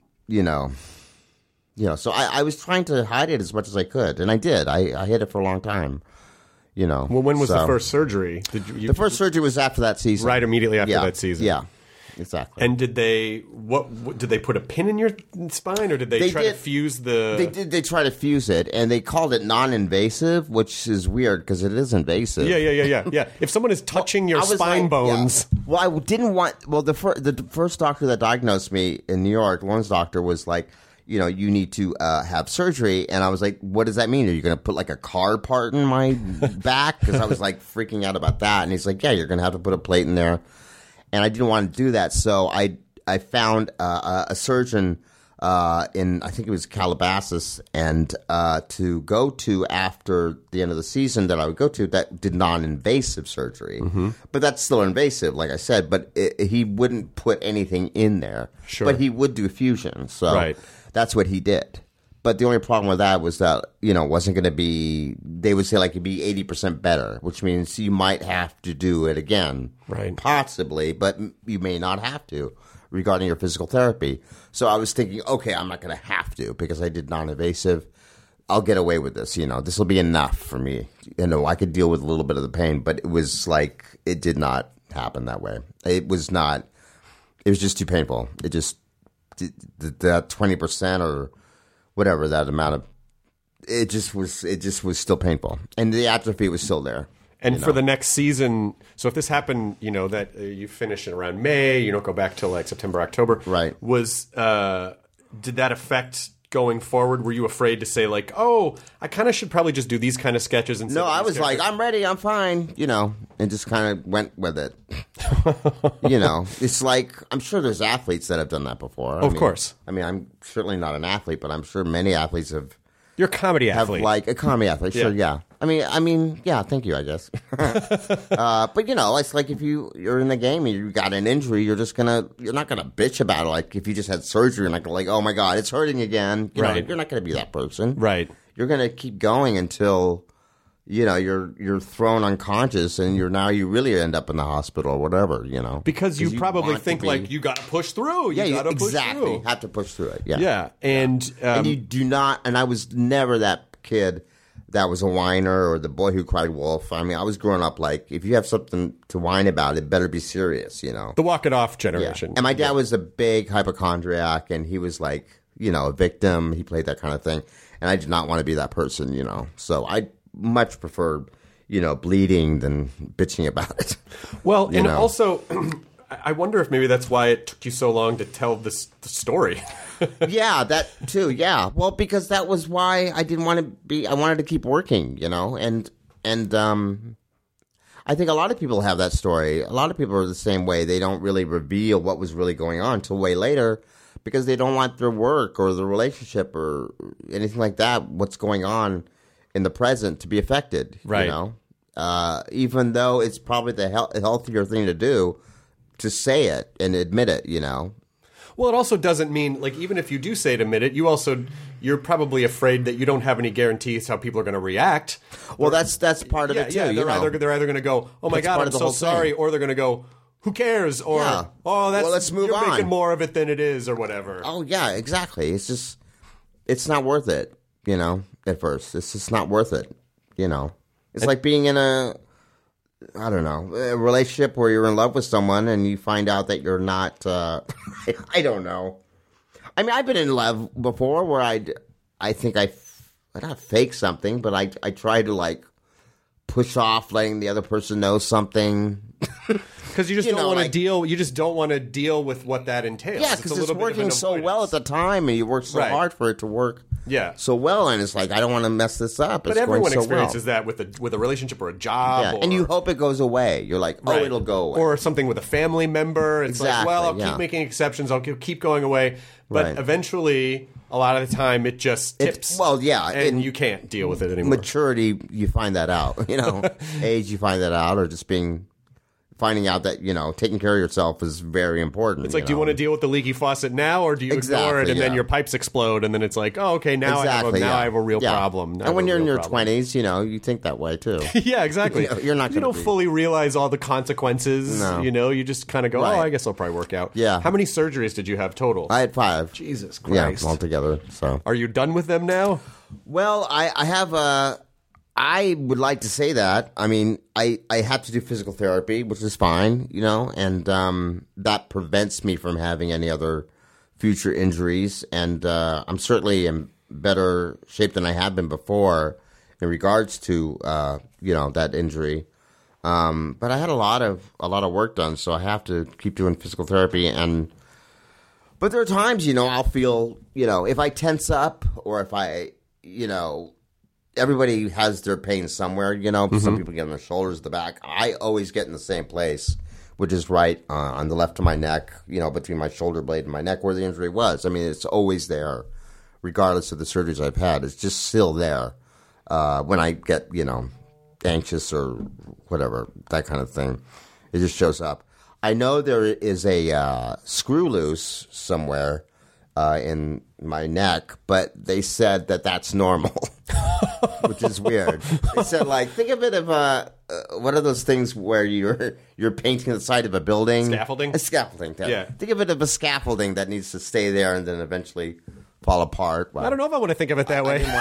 so I was trying to hide it as much as I could, and I did. I hid it for a long time, Well, when was the first surgery? The first surgery was after that season. Right, immediately after that season. Yeah, exactly. And did they did they put a pin in your spine, or did they try to fuse the? They did. They tried to fuse it, and they called it non-invasive, which is weird because it is invasive. Yeah. If someone is touching your spine bones, well, I didn't want. Well, the first doctor that diagnosed me in New York, Lawrence doctor, was like, you need to have surgery, and I was like, what does that mean? Are you going to put like a car part in my back? Because I was like freaking out about that, and he's like, yeah, you're going to have to put a plate in there. And I didn't want to do that, so I found a surgeon in, I think it was Calabasas, and to go to after the end of the season that I would go to that did non-invasive surgery. But that's still invasive, like I said, but he wouldn't put anything in there. Sure. But he would do fusion. So That's what he did. But the only problem with that was that, it wasn't going to be, they would say like it'd be 80% better, which means you might have to do it again. Right. Possibly, but you may not have to regarding your physical therapy. So I was thinking, okay, I'm not going to have to because I did non-invasive. I'll get away with this, this will be enough for me. I could deal with a little bit of the pain, but it was like, it did not happen that way. It was just too painful. It just, that 20% or whatever that amount of, it just was still painful, and the atrophy was still there. And for the next season, so if this happened, that you finish in around May, you don't go back till like September, October. Right. Did that affect going forward? Were you afraid to say like, oh, I kind of should probably just do these kind of sketches? No, I was like, I'm ready, I'm fine, and just kind of went with it. It's like, I'm sure there's athletes that have done that before. Of course. I mean, I'm certainly not an athlete, but I'm sure many athletes have. You're a comedy athlete. Like a comedy athlete, sure, yeah. I mean, yeah, thank you, I guess. But, it's like if you're in the game and you got an injury, you're not going to bitch about it. Like if you just had surgery and like, oh my God, it's hurting again. Right. You're not going to be that person. Right. You're going to keep going until, you're thrown unconscious and you really end up in the hospital or whatever, Because you probably think like, you got to push through. You got to push through. You have to push through it. Yeah. Yeah. And you do not, and I was never that kid that was a whiner or the boy who cried wolf. I mean, I was growing up like, if you have something to whine about, it better be serious, The walk it off generation. Yeah. And my dad was a big hypochondriac, and he was like, a victim. He played that kind of thing. And I did not want to be that person, So I much preferred, bleeding than bitching about it. Well, and also, I wonder if maybe that's why it took you so long to tell the story. Yeah, that too. Yeah, well, because that was why I didn't want to be. I wanted to keep working, and I think a lot of people have that story. A lot of people are the same way. They don't really reveal what was really going on until way later, because they don't want their work or their relationship or anything like that, what's going on in the present, to be affected. Right. Even though it's probably the healthier thing to do, to say it and admit it. Well, it also doesn't mean, like, even if you do say it, admit it, you're probably afraid that you don't have any guarantees how people are going to react. Well, that's part of it, too. Yeah, they're either going to go, oh, my God, I'm so sorry, or they're going to go, who cares? Or, let's move on. You're making more of it than it is, or whatever. Oh, yeah, exactly. It's just, it's not worth it, at first. It's just not worth it, It's like being in a relationship where you're in love with someone and you find out that you're not, I don't know. I mean, I've been in love before where I think I not fake something, but I try to like push off letting the other person know something. Because you just don't want to deal. You just don't want to deal with what that entails. Yeah, because it's working so well at the time, and you work so hard for it to work. Yeah. So well, and it's like I don't want to mess this up. But everyone experiences that with a relationship or a job. Yeah, and you hope it goes away. You're like, it'll go away. Or something with a family member. It's like, well, I'll keep making exceptions. I'll keep going away. But eventually, a lot of the time, it just tips. And you can't deal with it anymore. Maturity, you find that out. Age, you find that out, or just finding out that, taking care of yourself is very important. It's like, do you want to deal with the leaky faucet now, or do you ignore it and then your pipes explode, and then it's like, oh, okay, now I have a real problem. And when you're in your 20s, you think that way too. Yeah, exactly. You're not. You don't fully realize all the consequences. No. You just kind of go, oh, I guess I'll probably work out. Yeah. How many surgeries did you have total? I had 5. Jesus Christ. Yeah, altogether. So. Are you done with them now? Well, I have I would like to say that. I mean, I have to do physical therapy, which is fine, and that prevents me from having any other future injuries. And I'm certainly in better shape than I have been before in regards to, that injury. But I had a lot of work done, so I have to keep doing physical therapy. But there are times, I'll feel, if I tense up or if I, everybody has their pain somewhere, Some people get on their shoulders, the back. I always get in the same place, which is right on the left of my neck, between my shoulder blade and my neck where the injury was. I mean, it's always there, regardless of the surgeries I've had. It's just still there when I get, anxious or whatever, that kind of thing. It just shows up. I know there is a screw loose somewhere in my neck, but they said that that's normal, which is weird. They said, like, think of it of one of those things where you're painting the side of a building. Scaffolding? A scaffolding. Yeah. Think of it of a scaffolding that needs to stay there and then eventually fall apart. Well, I don't know if I want to think of it that way.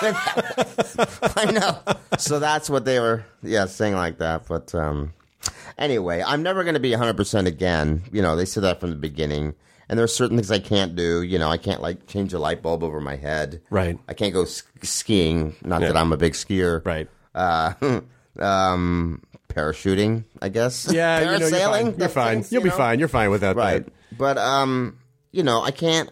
I know. So that's what they were, saying like that. But anyway, I'm never going to be 100% again. You know, they said that from the beginning. And there are certain things I can't do. You know, I can't, like, change a light bulb over my head. Right. I can't go skiing. Not that I'm a big skier. Right. Parachuting, I guess. Yeah, parasailing. You're fine. You'll be fine. You're fine without right. that. But you know, I can't.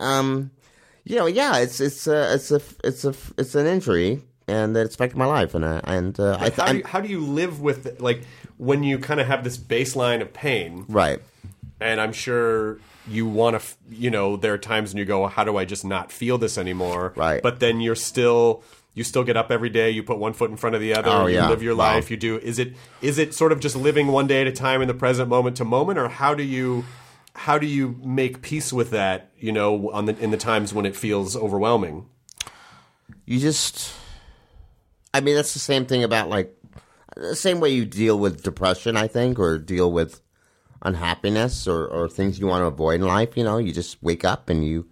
It's an injury, and it affected my life, How do you live with it? Like when you kind of have this baseline of pain, right? And I'm sure you want to, there are times when you go, how do I just not feel this anymore? Right. But then you still get up every day. You put one foot in front of the other. You live your life. You do. Is it sort of just living one day at a time in the present, moment to moment, or how do you make peace with that? In the times when it feels overwhelming. That's the same thing about, like, the same way you deal with depression, I think, or deal with unhappiness or things you want to avoid in life. You just wake up and you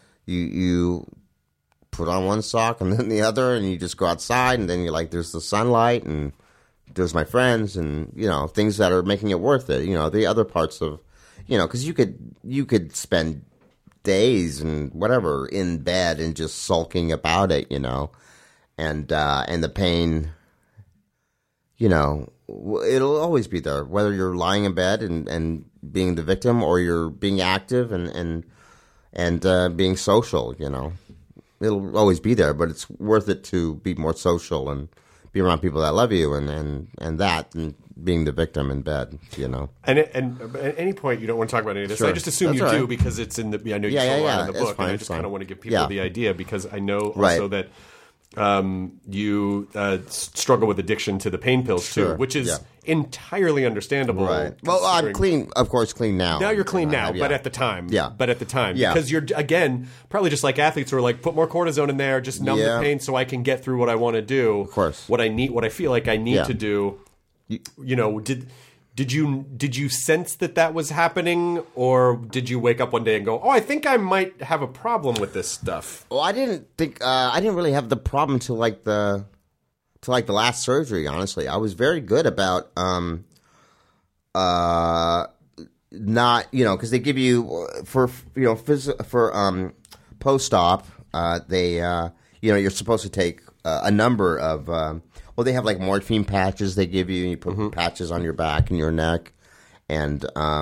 put on one sock and then the other, and you just go outside, and then you're like, there's the sunlight and there's my friends, and things that are making it worth it. The other parts of, because you could spend days and whatever in bed and just sulking about it, and the pain, it'll always be there, whether you're lying in bed and being the victim, or you're being active and being social. It'll always be there, but it's worth it to be more social and be around people that love you, and being the victim in bed. And at any point, you don't want to talk about any of this. Sure. I just assume That's you right. do, because it's in the. I know you saw a lot in the book, fine, and I just kind of want to give people the idea, because I know also that you struggle with addiction to the pain pills too, which is entirely understandable. Right. Well, I'm clean, of course, clean now. Now you're clean now, but at the time, because you're again probably just like athletes who are like, put more cortisone in there, just numb the pain, so I can get through what I want to do. Of course, what I feel like I need to do. Did you sense that was happening, or did you wake up one day and go, oh, I think I might have a problem with this stuff? Well, I didn't really have the problem till the last surgery. Honestly, I was very good about not, because they give you for post-op, you're supposed to take a number of. They have like morphine patches they give you. And you put patches on your back and your neck, and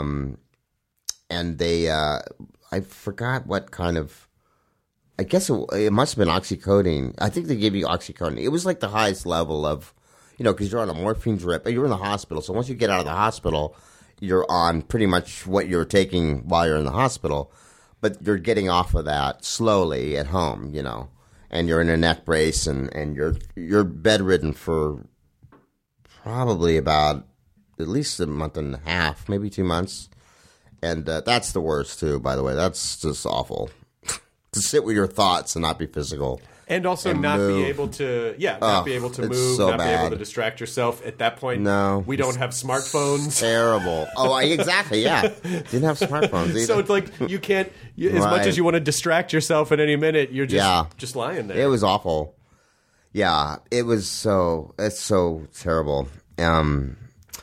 they I forgot what kind of. I guess it must have been oxycodone. I think they gave you oxycodone. It was like the highest level of, because you're on a morphine drip. You're in the hospital, so once you get out of the hospital, you're on pretty much what you're taking while you're in the hospital, but you're getting off of that slowly at home, and you're in a neck brace, and you're bedridden for probably about at least a month and a half, maybe 2 months, and that's the worst too. By the way, that's just awful to sit with your thoughts and not be physical, and also not be able to, not be able to move, so not bad. be able to distract yourself. At that point, no, we don't have smartphones. Terrible. Oh, exactly. Yeah, didn't have smartphones either. So it's like you can't, as much as you want to distract yourself at any minute, you're just lying there. It was awful. Yeah, it was it's so terrible. And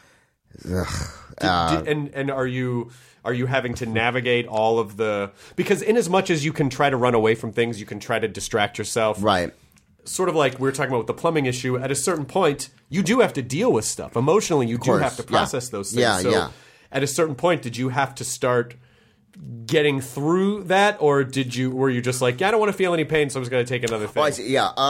are you having to navigate all of the, because in as much as you can try to run away from things, you can try to distract yourself. Right. Sort of like we were talking about with the plumbing issue, at a certain point, you do have to deal with stuff. Emotionally, you do have to process those things. At a certain point, did you have to start getting through that, or were you just like, I don't want to feel any pain, so I'm just going to take another thing? Oh, I see. Yeah.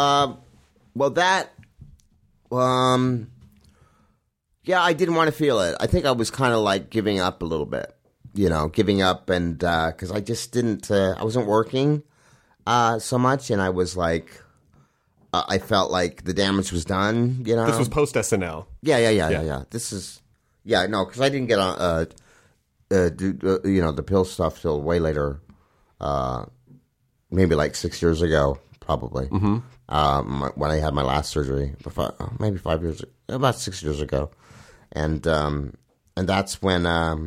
I didn't want to feel it. I think I was kind of like giving up a little bit. Giving up, and because I just didn't, I wasn't working so much, and I was like, I felt like the damage was done. This was post SNL. Yeah. This is, because I didn't get on, the pill stuff till way later maybe like 6 years ago, probably. When I had my last surgery, maybe 5 years, about 6 years ago, and that's when,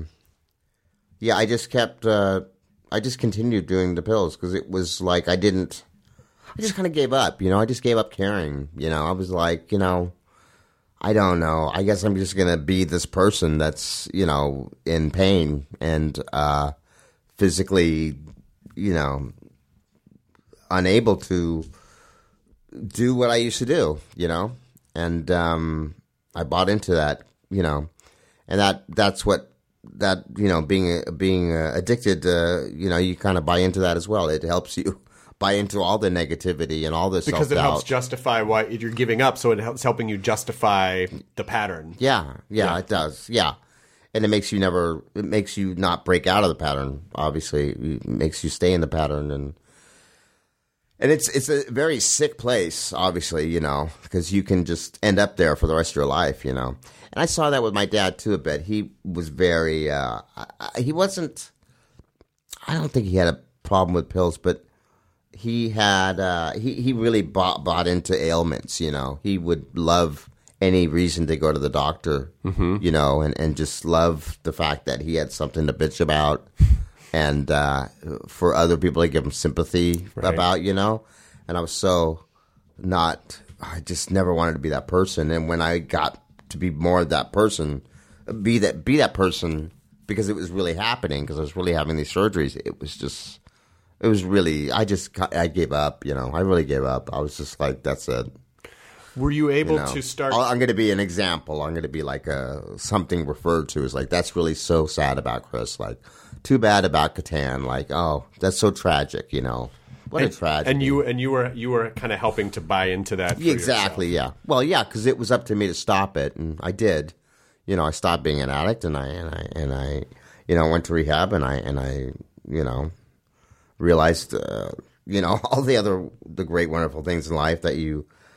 I just continued doing the pills because it was like I just kind of gave up, I just gave up caring, I was like, I don't know. I guess I'm just going to be this person that's, in pain and physically, unable to do what I used to do, And I bought into that, and that's what being addicted, you kind of buy into that as well. It helps you buy into all the negativity and all the self-doubt. Because it helps justify why you're giving up, so it's helping you justify the pattern. Yeah, it does. Yeah. And it makes you not break out of the pattern, obviously. It makes you stay in the pattern. And it's a very sick place, obviously, because you can just end up there for the rest of your life, And I saw that with my dad, too, a bit. He was very, he wasn't, I don't think he had a problem with pills, but he had, he really bought into ailments, He would love any reason to go to the doctor, and just love the fact that he had something to bitch about and for other people to give him sympathy about, And I was I just never wanted to be that person. And when I got to be more of that person, be that person, because it was really happening, because I was really having these surgeries, it was really, I gave up, I really gave up. I was just like, that's it. Were you able to start? I'm going to be an example. I'm going to be like something referred to as like, that's really so sad about Chris. Like, too bad about Catan. Like, oh, that's so tragic. What a tragedy. And you were kind of helping to buy into that. Exactly. Yourself. Yeah. Well, yeah, because it was up to me to stop it, and I did. I stopped being an addict, and I went to rehab, and I realized all the great, wonderful things in life that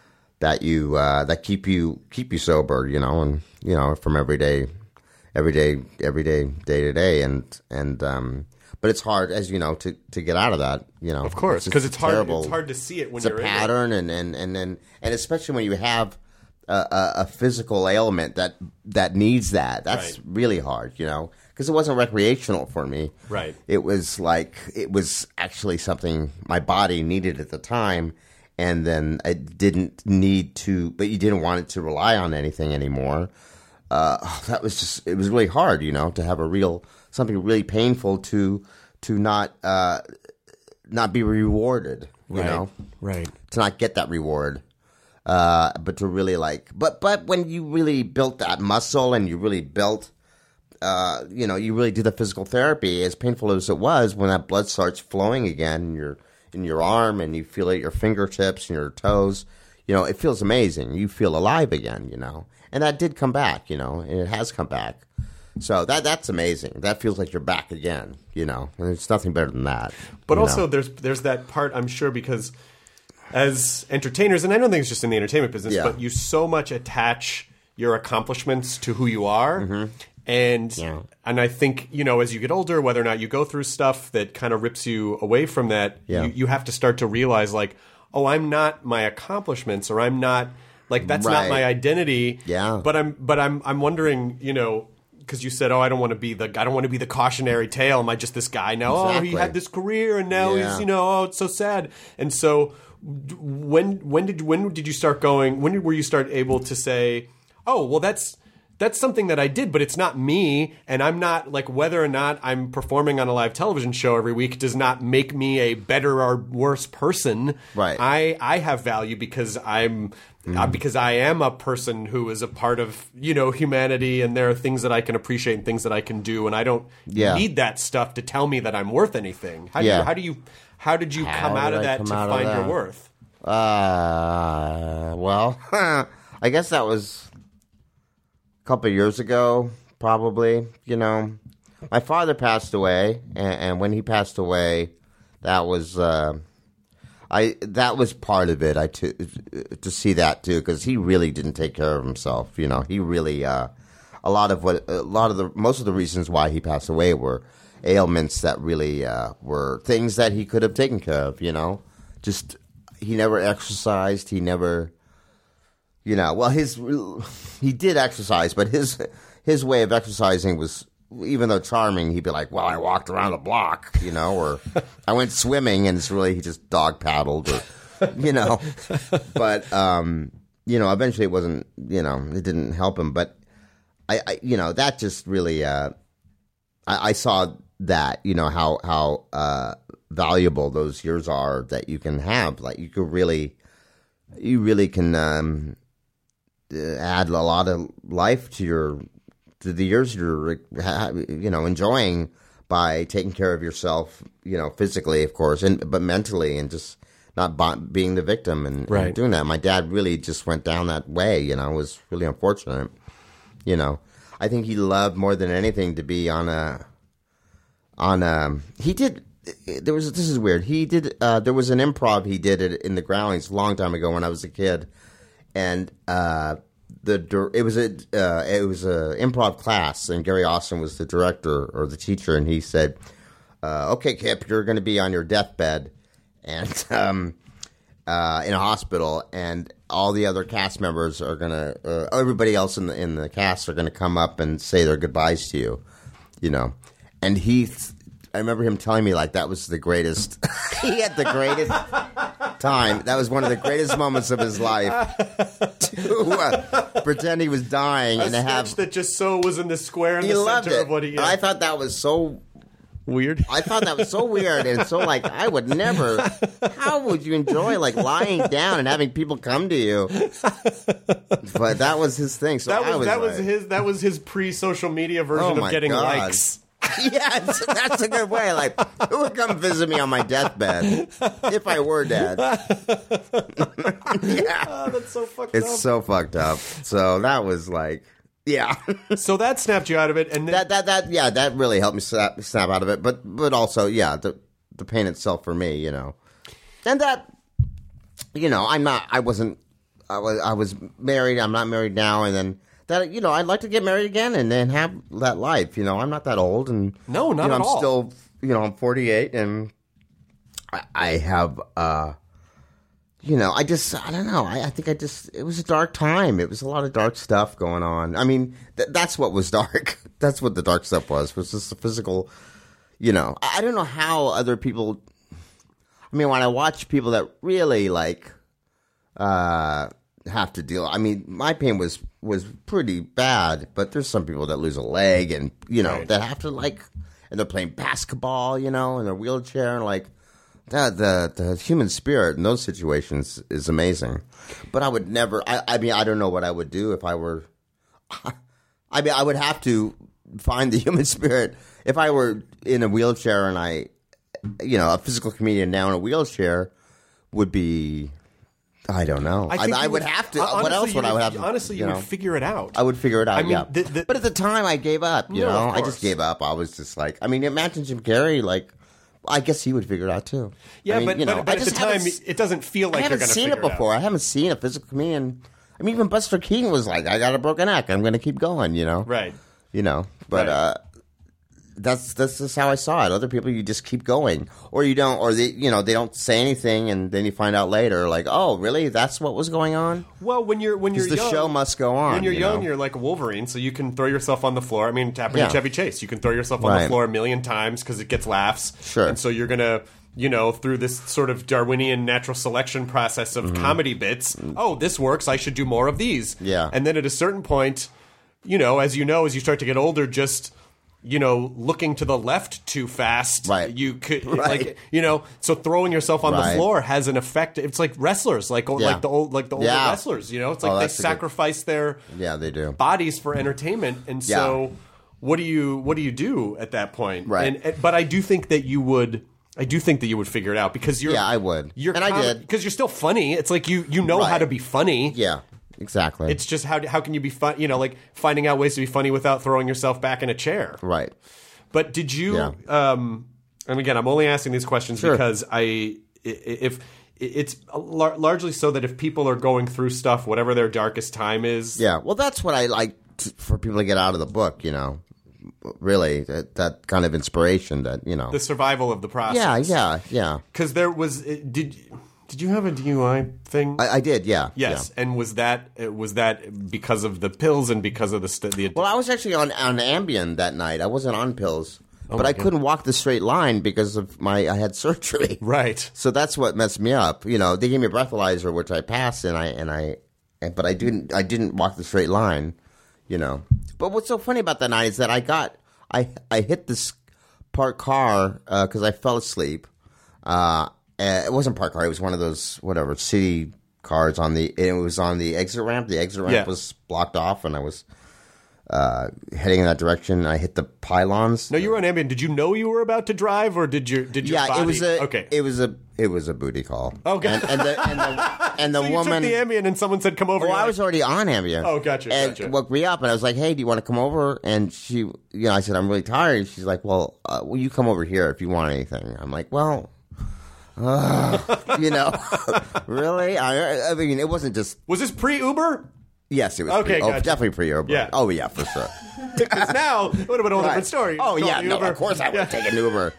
keep you sober, and from every day, day to day, and but it's hard, as you know, to get out of that, Of course, because it's hard. It's hard to see it when you're in it. It's a pattern, and especially when you have a physical ailment that needs that. That's really hard, because it wasn't recreational for me. Right. It was actually something my body needed at the time. And then I didn't need to, but you didn't want it to rely on anything anymore. That was just, it was really hard, to have something really painful to not be rewarded, you know? Right. To not get that reward. But to really but when you really built that muscle and you really built, you really do the physical therapy, as painful as it was, when that blood starts flowing again, in your arm, and you feel it at your fingertips and your toes, it feels amazing. You feel alive again, and that did come back, and it has come back. So that's amazing. That feels like you're back again, and there's nothing better than that. But also there's that part, I'm sure, because as entertainers, and I don't think it's just in the entertainment business, but you so much attach your accomplishments to who you are. Mm-hmm. And I think, as you get older, whether or not you go through stuff that kind of rips you away from that, you have to start to realize, like, oh, I'm not my accomplishments, or I'm not, like, that's not my identity. Yeah. But I'm wondering, because you said, oh, I don't want to be the cautionary tale. Am I just this guy now? Exactly. Oh, he had this career, and now he's, oh, it's so sad. And so when did you start going? When were you start able to say, oh, well, that's something that I did, but it's not me, and I'm not, like, whether or not I'm performing on a live television show every week does not make me a better or worse person. Right. I have value because because I am a person who is a part of, humanity, and there are things that I can appreciate and things that I can do, and I don't need that stuff to tell me that I'm worth anything. How did you come out of that to find your worth? Well, I guess that was couple of years ago, probably. My father passed away, and when he passed away, that was part of it. To see that too, because he really didn't take care of himself. He really most of the reasons why he passed away were ailments that really were things that he could have taken care of, you know. Just he never exercised. He never, you know. Well, he did exercise, but his way of exercising was, even though charming, he'd be like, "Well, I walked around the block," you know, or I went swimming, and it's really he just dog paddled, or, you know. But you know, eventually it wasn't, you know, it didn't help him. But I you know, that just really, I saw that, you know, how valuable those years are that you can have. Like you really can add a lot of life to the years you're, you know, enjoying by taking care of yourself, you know, physically, of course, but mentally, and just not being the victim and doing that. My dad really just went down that way, you know. It was really unfortunate, you know. I think he loved more than anything to be he did. This is weird. He did. There was an improv he did in the Groundlings a long time ago when I was a kid, and it was a improv class, and Gary Austin was the director or the teacher, and he said, "Okay, Kip, you're going to be on your deathbed, and in a hospital, and all the other cast members are going to, everybody else in the cast are going to come up and say their goodbyes to you, you know." And I remember him telling me, like, that was the greatest. He had the greatest time. That was one of the greatest moments of his life, to pretend he was dying and to have that just so was in the square in the center of what he. I thought that was so weird. I thought that was so weird, and so, like, I would never. How would you enjoy, like, lying down and having people come to you? But that was his thing. So that was his pre-social media version of getting likes. Yeah, that's a good way. Like, who would come visit me on my deathbed if I were dead? Yeah, that's so fucked up. It's so fucked up. So that was like, yeah. So that snapped you out of it, and then that really helped me snap out of it. But also, yeah, the pain itself for me, you know, and that, you know, I was married. I'm not married now, and then. That, you know, I'd like to get married again and then have that life. You know, I'm not that old, and no, not you know, at all. I'm still, you know, I'm 48, and I have, you know, I don't know. I think it was a dark time. It was a lot of dark stuff going on. I mean, that's what was dark. That's what the dark stuff was just the physical. You know, I don't know how other people. I mean, when I watch people that really like, have to deal. I mean, my pain was pretty bad, but there's some people that lose a leg, and you know that have to, like, and they're playing basketball, you know, in their wheelchair, and like the human spirit in those situations is amazing. But I would never. I mean, I don't know what I would do if I were. I mean, I would have to find the human spirit if I were in a wheelchair, and you know, a physical comedian now in a wheelchair would be. I don't know. I would have to. Honestly, what else would I have to? Honestly, you would figure it out. I would figure it out, I mean, yeah. But at the time, I gave up, you know. I just gave up. I was just like, I mean, imagine Jim Carrey, like, I guess he would figure it out, too. Yeah, I mean, but, you know, but at the time, it doesn't feel like you're going to figure it out. I haven't seen it before. I haven't seen a physical comedian. I mean, even Buster Keaton was like, I got a broken neck. I'm going to keep going, you know. Right. You know, but that's just how I saw it. Other people, you just keep going, or you don't, or they don't say anything, and then you find out later, like, oh, really? That's what was going on. Well, when you're young, the show must go on. When you're young, know? You're like a Wolverine, so you can throw yourself on the floor. I mean, it happened to Chevy Chase. You can throw yourself on the floor a million times because it gets laughs. Sure. And so you're gonna, you know, through this sort of Darwinian natural selection process of comedy bits. Oh, this works. I should do more of these. Yeah. And then at a certain point, you know, as you start to get older, just. You know, looking to the left too fast, you could, like, you know, so throwing yourself on the floor has an effect. It's like wrestlers, like the older wrestlers, you know, it's like they sacrifice their they do bodies for entertainment. And so what do you do at that point? Right. But I do think that you would figure it out because you're, I would. I did. Because you're still funny. It's like, you know how to be funny. Yeah. Exactly. It's just how can you be fun? You know, like finding out ways to be funny without throwing yourself back in a chair. Right. But did you? And again, I'm only asking these questions because if it's largely so that if people are going through stuff, whatever their darkest time is. Yeah. Well, that's what I like for people to get out of the book. You know, really, that kind of inspiration that, the survival of the process. Yeah. Because there was did you have a DUI thing? I did, yeah. Yes, yeah. and was that because of the pills and because of the Well, I was actually on Ambien that night. I wasn't on pills. But I couldn't walk the straight line because of I had surgery. Right. So that's what messed me up. They gave me a breathalyzer, which I passed, but I didn't walk the straight line, But what's so funny about that night is that I hit this parked car because I fell asleep. It wasn't parked car. It was one of those city cars it was on the exit ramp. The exit ramp was blocked off, and I was heading in that direction. I hit the pylons. No, you were on Ambien. Did you know you were about to drive, or did your body? It was a booty call. Okay. And the so woman you took the Ambien, and someone said, "Come over." Well, I was already on Ambien. Oh, gotcha. And woke me up, and I was like, "Hey, do you want to come over?" And she, I said, "I'm really tired." She's like, "Well, will you come over here if you want anything?" I'm like, "Well." Really? I mean, it wasn't just. Was this pre-Uber? Yes, it was. Okay, gotcha. Definitely pre-Uber. Yeah. Oh, yeah, for sure. Because now it would have been a whole different story. Oh, yeah, no, of course I would have taken Uber.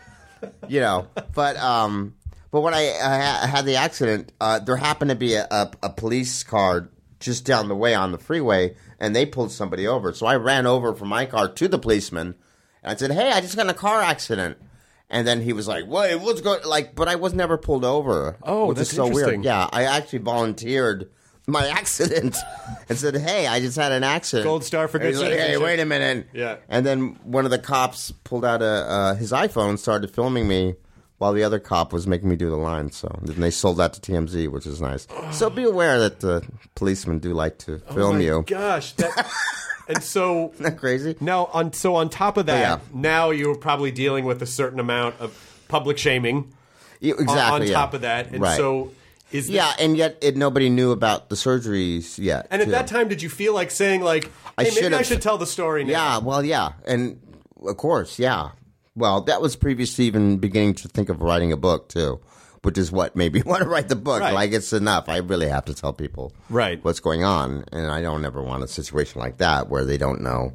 But when I had the accident, there happened to be a police car just down the way on the freeway, and they pulled somebody over. So I ran over from my car to the policeman, and I said, "Hey, I just got in a car accident." And then he was like, "Wait, what's going?" But I was never pulled over. Oh, which that's is so interesting. weird. Yeah, I actually volunteered my accident and said, "Hey, I just had an accident." Gold star for good like, "Hey, wait a minute." Yeah. And then one of the cops pulled out his iPhone, started filming me, while the other cop was making me do the line. So then they sold that to TMZ, which is nice. So be aware that the policemen do like to film you. Oh my gosh. And so Isn't that crazy? Now, on top of that, now you're probably dealing with a certain amount of public shaming. Exactly. On top of that, and so is this, and yet nobody knew about the surgeries yet. And at that time, did you feel like saying hey, maybe I should tell the story now? Yeah. Well, yeah, and of course, yeah. Well, that was previous to even beginning to think of writing a book too. Which is what made me want to write the book. Right. Like, it's enough. I really have to tell people what's going on. And I don't ever want a situation like that where they don't know,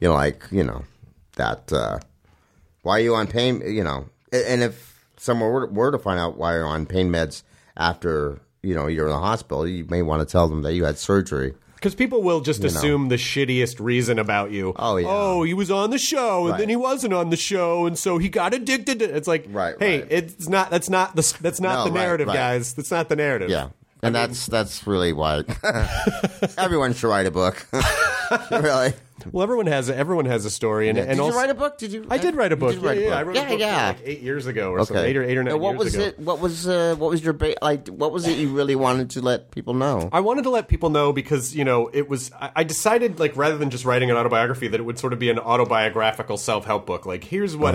that, why are you on pain, And if someone were to find out why you're on pain meds after, you're in the hospital, you may want to tell them that you had surgery. Because people will just assume the shittiest reason about you. Oh, yeah. Oh, he was on the show, and then he wasn't on the show, and so he got addicted to it. It's like, hey, it's not. That's not the narrative, guys. That's not the narrative. Yeah, and that's really why everyone should write a book. Really. Well, everyone has a story, and did also, you write a book? Did you? I did write a book. Did you write a book? I wrote a book like 8 years ago or something. 8 or 9 years ago. What was it? What was your what was it you really wanted to let people know? I wanted to let people know because it was. I decided rather than just writing an autobiography that it would sort of be an autobiographical self-help book. Here's what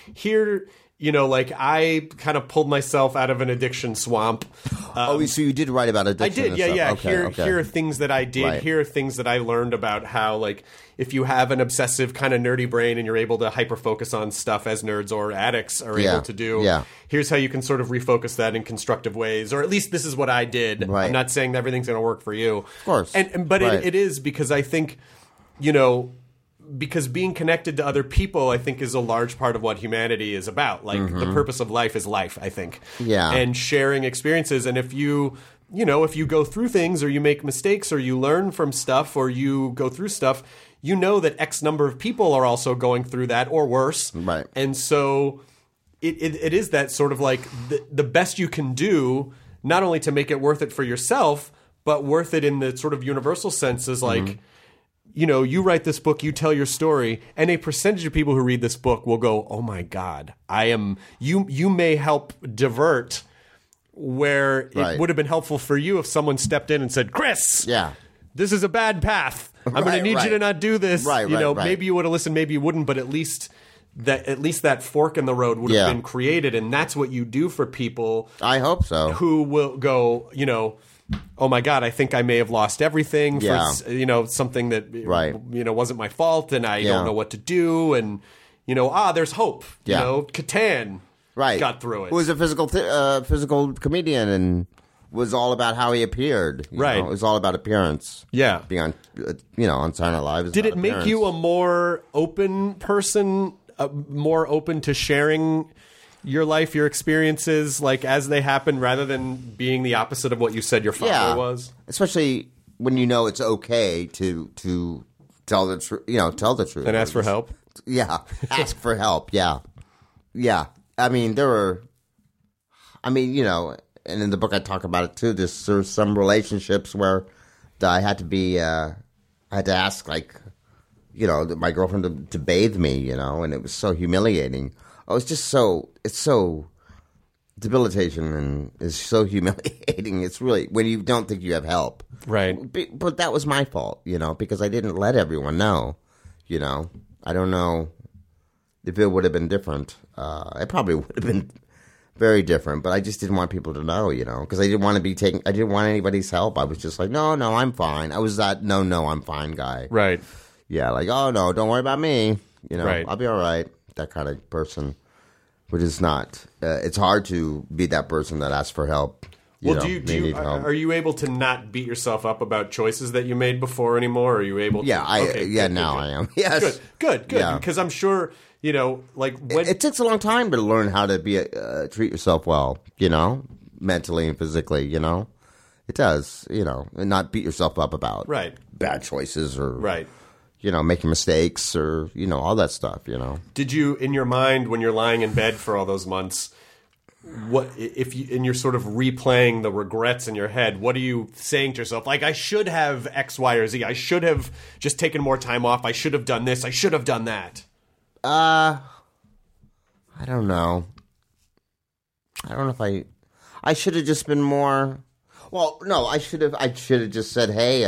I kind of pulled myself out of an addiction swamp. So you did write about addiction. I did, yeah. Okay, here are things that I did. Right. Here are things that I learned about how, if you have an obsessive kind of nerdy brain and you're able to hyper-focus on stuff as nerds or addicts are able to do, here's how you can sort of refocus that in constructive ways. Or at least this is what I did. Right. I'm not saying that everything's going to work for you. Of course. But it is because I think, because being connected to other people, I think, is a large part of what humanity is about. The purpose of life is life, I think. Yeah. And sharing experiences. And if you go through things or you make mistakes or you learn from stuff or you go through stuff, that X number of people are also going through that or worse. Right. And so it is that sort of the best you can do, not only to make it worth it for yourself, but worth it in the sort of universal sense is you write this book, you tell your story, and a percentage of people who read this book will go, "Oh my God, you may help divert where it would have been helpful for you if someone stepped in and said, Chris, this is a bad path. I'm going to need you to not do this." Maybe you would have listened, maybe you wouldn't, but at least that fork in the road would have been created, and that's what you do for people. I hope so. Who will go, oh my God, I think I may have lost everything for something that wasn't my fault, and I don't know what to do, and there's hope. Catan got through it. Who was a physical comedian, and was all about how he appeared. Right. It was all about appearance. Yeah. Being on, on Saturday Night Live. Did it make you a more open person, more open to sharing your life, your experiences, like as they happen, rather than being the opposite of what you said your father was? Especially when it's okay to tell the truth. Tell the truth and ask for help. Yeah, ask for help. Yeah. I mean, and in the book I talk about it too. There's some relationships where I had to ask, like, my girlfriend to bathe me, and it was so humiliating. It's so debilitation and it's so humiliating. It's really when you don't think you have help. Right. But that was my fault, because I didn't let everyone know, I don't know if it would have been different. It probably would have been very different, but I just didn't want people to know, because I didn't want I didn't want anybody's help. I was just like, no, I'm fine. I was that, no, I'm fine guy. Right. Yeah, like, oh, no, don't worry about me. Right. I'll be all right. That kind of person, which is not. It's hard to be that person that asks for help. Well, are you able to not beat yourself up about choices that you made before anymore? Are you able to? Yeah, now I am. Yes. Good. Yeah. Because I'm sure, like when it takes a long time to learn how to treat yourself well, mentally and physically, It does, and not beat yourself up about bad choices or making mistakes or, all that stuff, Did you, in your mind, when you're lying in bed for all those months, and you're sort of replaying the regrets in your head, what are you saying to yourself? Like, I should have X, Y, or Z. I should have just taken more time off. I should have done this. I should have done that. I don't know. I don't know if I should have just been more. Well, no, I should have just said, hey,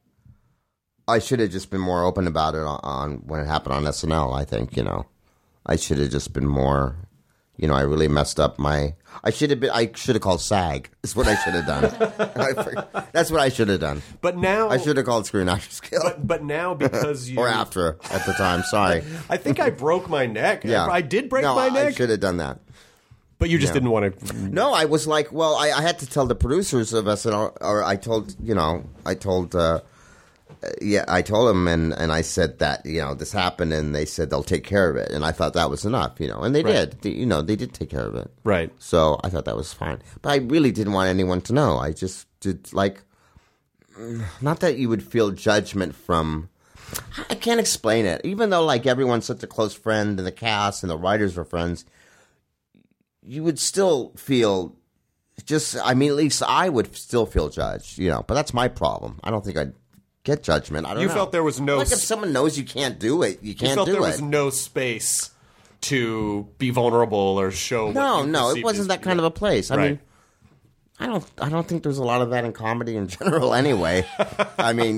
I should have just been more open about it on when it happened on SNL, I think, I should have just been more, I really messed up I should have called SAG, is what I should have done. That's what I should have done. But now. I should have called Screen Actors Guild. But now, because you. Or after, at the time, sorry. I think I broke my neck. Yeah. I did break my neck. I should have done that. But you just didn't want to. No, I was like, well, I had to tell the producers of SNL, or I told them, and I said that, this happened, and they said they'll take care of it. And I thought that was enough, and they did. They did take care of it. Right. So I thought that was fine. But I really didn't want anyone to know. I just did, like, not that you would feel judgment from, I can't explain it. Even though, like, everyone's such a close friend, and the cast and the writers were friends, you would still feel at least I would still feel judged, but that's my problem. I don't think I'd get judgment. I don't know. You felt there was no. Like if someone knows you can't do it, you can't do it. You felt there was no space to be vulnerable or show. No, it wasn't that kind of a place. I mean, I don't think there's a lot of that in comedy in general. Anyway, I mean,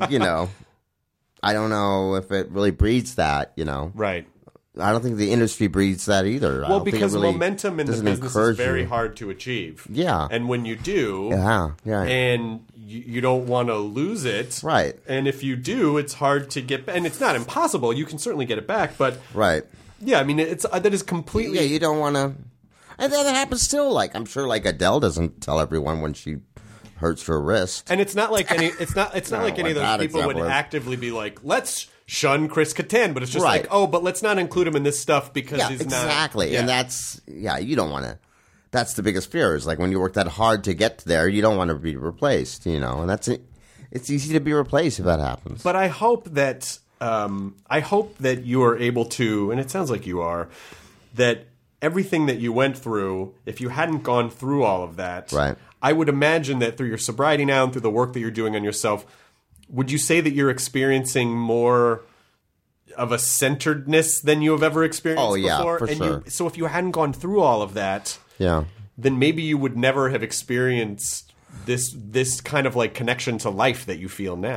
I don't know if it really breeds that. Right. I don't think the industry breeds that either. Well, because momentum in the business is very hard to achieve. Yeah. And when you do, and you don't want to lose it. Right. And if you do, it's hard to get back. And it's not impossible. You can certainly get it back. But right. Yeah, I mean, that is completely. Yeah, you don't want to. And that happens still. Like, I'm sure, like, Adele doesn't tell everyone when she hurts her wrist. And it's not like it's not like any of those people would actively be like, let's shun Chris Kattan, but it's just like, oh, but let's not include him in this stuff because he's not. Exactly. And that's, you don't want to. That's the biggest fear is like when you work that hard to get there, you don't want to be replaced, and that's it. It's easy to be replaced if that happens. But I hope that you are able to, and it sounds like you are, that everything that you went through, if you hadn't gone through all of that, right. I would imagine that through your sobriety now and through the work that you're doing on yourself, would you say that you're experiencing more of a centeredness than you have ever experienced before? For sure. So if you hadn't gone through all of that, then maybe you would never have experienced this kind of like connection to life that you feel now.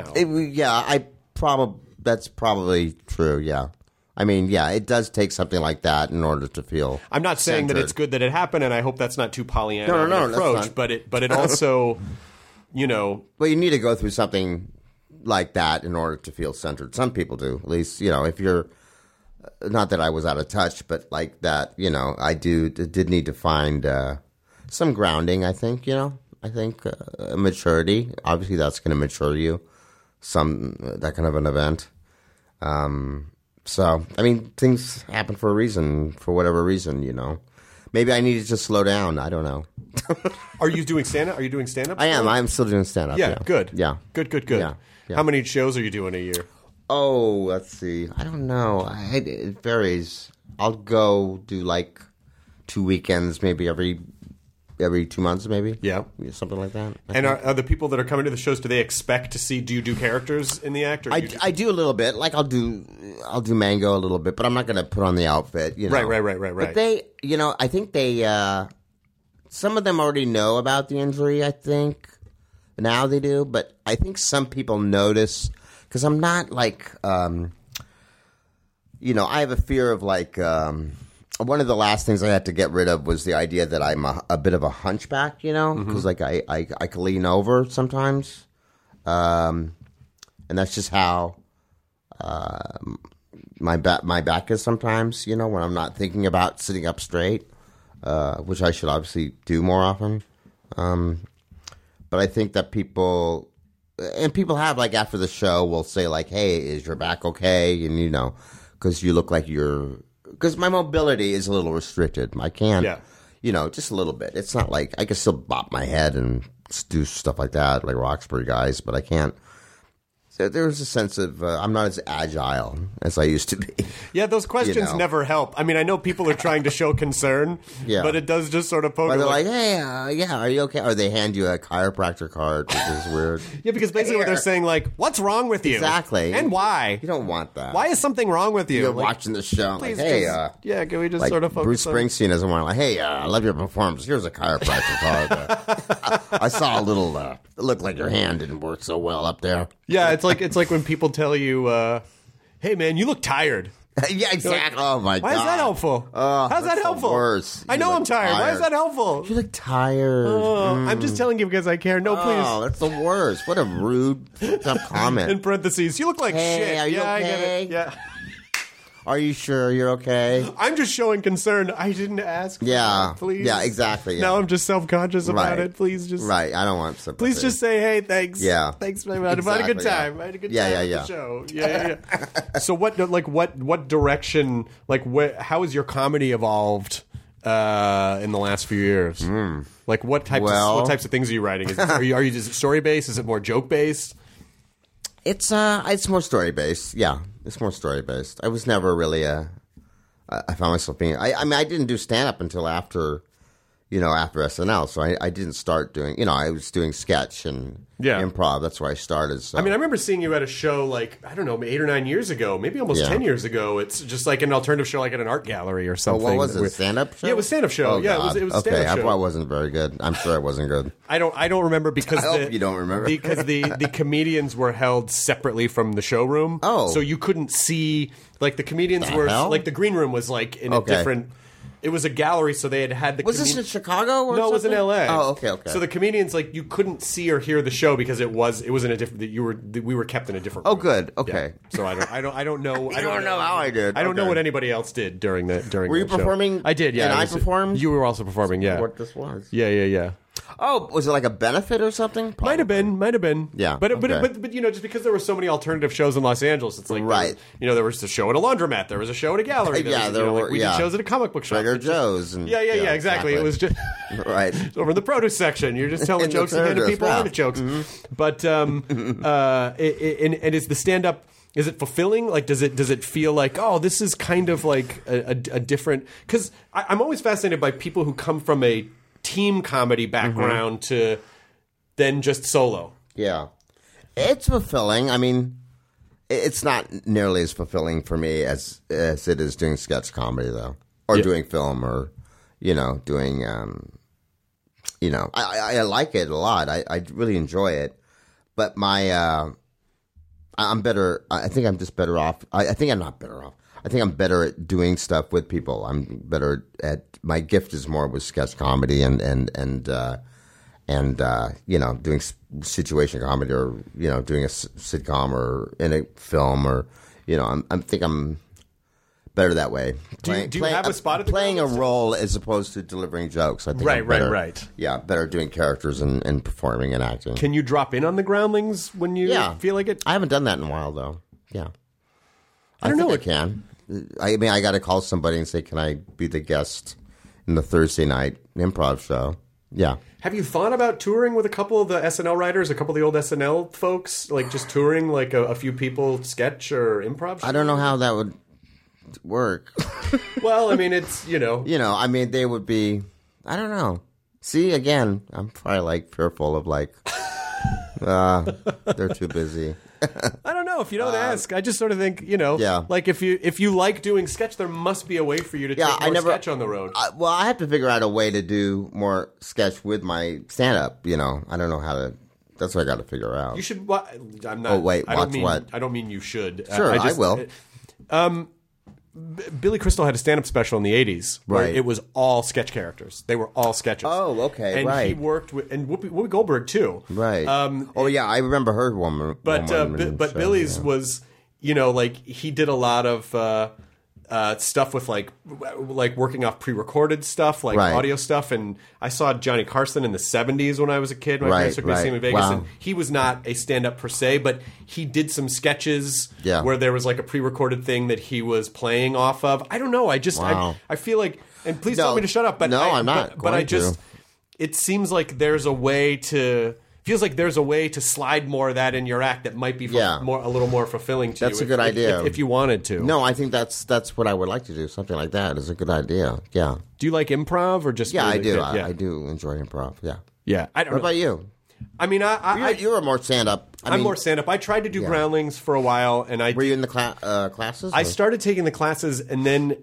That's probably true, yeah. I mean, it does take something like that in order to feel. I'm not saying that it's good that it happened, and I hope that's not too Pollyanna of an approach. But it also, Well, you need to go through something like that in order to feel centered. Some people do, at least. If you're not that I was out of touch, but like that. I did need to find some grounding. I think. I I think, maturity. Obviously, that's going to mature you. That kind of an event. So, I mean, things happen for a reason, for whatever reason, you know. Maybe I need to just slow down. I don't know. Are you doing stand-up? Are you doing stand-up? I am. I'm still doing stand-up. Yeah, good. Yeah. Good. Yeah. How many shows are you doing a year? Oh, let's see. I don't know. It varies. I'll go do like 2 weekends, maybe every 2 months, maybe. Yeah. Something like that. And are the people that are coming to the shows, do they expect to see, do you do characters in the act? Or I do a little bit. Like I'll do Mango a little bit, but I'm not going to put on the outfit, you know. Right. But they, you know, I think they, some of them already know about the injury, I think. Now they do, but I think some people notice, because I'm not like, you know, I have a fear of like, one of the last things I had to get rid of was the idea that I'm a bit of a hunchback, you know, because like I can lean over sometimes, and that's just how my back is sometimes, you know, when I'm not thinking about sitting up straight, which I should obviously do more often. But I think that people have like after the show will say like, "Hey, is your back okay?" And you know, because you look like because my mobility is a little restricted. I can't, you know, just a little bit. It's not like I can still bop my head and do stuff like that, like Roxbury guys, but I can't. So there's a sense of I'm not as agile as I used to be. Yeah, those questions never help. I mean, I know people are trying to show concern, but it does just sort of poke. Or they're like, hey, are you okay? Or they hand you a chiropractor card, which is weird. Yeah, because basically what they're saying, like, what's wrong with you? Exactly. And why? You don't want that. Why is something wrong with you? You're watching the show. Please like, hey, can we just like sort of focus Bruce Springsteen doesn't want like, hey, I love your performance. Here's a chiropractor card. I saw a little, it looked like your hand didn't work so well up there. Yeah, it's like when people tell you, "Hey, man, you look tired." Yeah, exactly. Like, oh my god, why is that helpful? How's that helpful? Worse. I know I'm tired. Why is that helpful? You look tired. I'm just telling you because I care. No, please. Oh, that's the worst. What a rude comment. In parentheses, you look like shit. Are you okay? I get it. Yeah. Are you sure you're okay? I'm just showing concern. I didn't ask. Please. Yeah, exactly. Yeah. Now I'm just self-conscious about it. Please just. Right. I don't want sympathy. Please just say, hey, thanks. Yeah. Thanks. I had a good time. I had a good time at the show. Yeah. So what direction, how has your comedy evolved in the last few years? Like what types of things are you writing? Are you just story based? Is it more joke based? It's more story based. Yeah, it's more story based. I was never really I found myself being. I mean, I didn't do stand up until after SNL. So I didn't start doing. I was doing sketch and improv. That's where I started. So. I mean, I remember seeing you at a show 8 or 9 years ago, maybe almost 10 years ago. It's just like an alternative show, like at an art gallery or something. What was it? Stand up show? Yeah, it was stand up show. Oh, yeah, God. it was a stand up show. Okay, I wasn't very good. I'm sure I wasn't good. I don't remember because I hope you don't remember because the comedians were held separately from the showroom. Oh, so you couldn't see the comedians were like the green room was in a different. It was a gallery, so they had the. Was this in Chicago? Or no, something? It was in L.A. Oh, okay. So the comedians you couldn't see or hear the show because it was in a different. We were kept in a different. Oh, room. good. Okay. Yeah. So I don't know. I don't know how I did. I don't know what anybody else did during the. Were you performing? I did. Yeah, and I performed. You were also performing. Yeah. What this was? Yeah. Oh, was it like a benefit or something? Probably. Might have been. Yeah. But just because there were so many alternative shows in Los Angeles, it's like right. There was a show at a laundromat, there was a show at a gallery. We did shows at a comic book shop. Trader Joe's. And, yeah, exactly. It was just right over in the produce section. You're just telling jokes and handing people artichokes. Mm-hmm. But and is the stand up? Is it fulfilling? Does it feel like, oh, this is kind of like a different? Because I'm always fascinated by people who come from a team comedy background to then just solo. Yeah. It's fulfilling. I mean, it's not nearly as fulfilling for me as it is doing sketch comedy, though. Or doing film or, doing, I like it a lot. I really enjoy it. But I'm better. I think I'm just better off. I think I'm not better off. I think I'm better at doing stuff with people. I'm better at my gift is more with sketch comedy and doing situation comedy or doing a sitcom or in a film or I think I'm better that way. Do you have a spot at the playing a Groundlings? role as opposed to delivering jokes? I think Right, I'm better, right. Yeah, better doing characters and performing and acting. Can you drop in on the Groundlings when you feel like it? I haven't done that in a while though. Yeah, I don't know. I can. I mean, I got to call somebody and say, "Can I be the guest in the Thursday night improv show?" Yeah. Have you thought about touring with a couple of the SNL writers, a couple of the old SNL folks, like just touring like a few people sketch or improv shows? I don't know how that would work. Well, I mean, it's, I mean, they would be, I don't know. See, again, I'm probably like fearful of like, they're too busy. I don't know if you don't ask. I just sort of think, Yeah. like if you like doing sketch, there must be a way for you to take more sketch on the road. Well, I have to figure out a way to do more sketch with my stand-up. I don't know how to. That's what I got to figure out. You should. I'm not. Oh wait, I watch don't mean, what? I don't mean you should. Sure, I will. Billy Crystal had a stand-up special in the 80s where Right. it was all sketch characters. They were all sketches. Oh, okay, and right. he worked with and Whoopi Goldberg too. Right. Yeah, I remember her woman. But Billy's was, like he did a lot of stuff with like working off pre-recorded stuff, like Right. audio stuff. And I saw Johnny Carson in the 70s when I was a kid. My parents took me to see him in Vegas. Wow. And he was not a stand-up per se, but he did some sketches where there was like a pre-recorded thing that he was playing off of. I don't know. I just Wow. I feel like, and please tell me to shut up. But No, I'm not But I going just to. it seems like there's a way to. Feels like there's a way to slide more of that in your act that might be a little more fulfilling to you. That's a good idea. If you wanted to. No, I think that's what I would like to do. Something like that is a good idea. Yeah. Do you like improv or just? Yeah, I do. Yeah. I do enjoy improv. Yeah. Yeah. I don't What know. about you? I mean, You're more stand-up. I'm more stand-up. I tried to do Groundlings for a while, and Were you in the classes? I started taking the classes, and then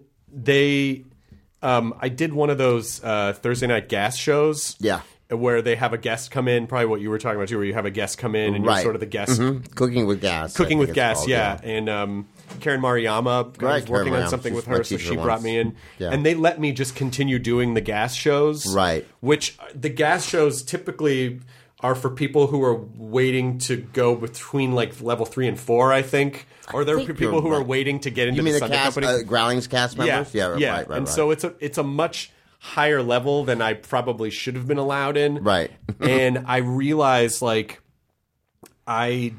I did one of those Thursday night gas shows. Yeah. Where they have a guest come in, probably what you were talking about too, where you have a guest come in and you're sort of the guest. Mm-hmm. Cooking with gas. Cooking I with think it's gas, called, yeah. And Karen Mariyama, I was working on something with her, so she brought me in. Yeah. And they let me just continue doing the gas shows. Right. Which the gas shows typically are for people who are waiting to go between like level 3 and 4, I think. Or they're people who are waiting to get into You mean the the Sunday cast, Company. Groundlings cast members? Yeah, Right. And so it's a much higher level than I probably should have been allowed in. Right. And I realized I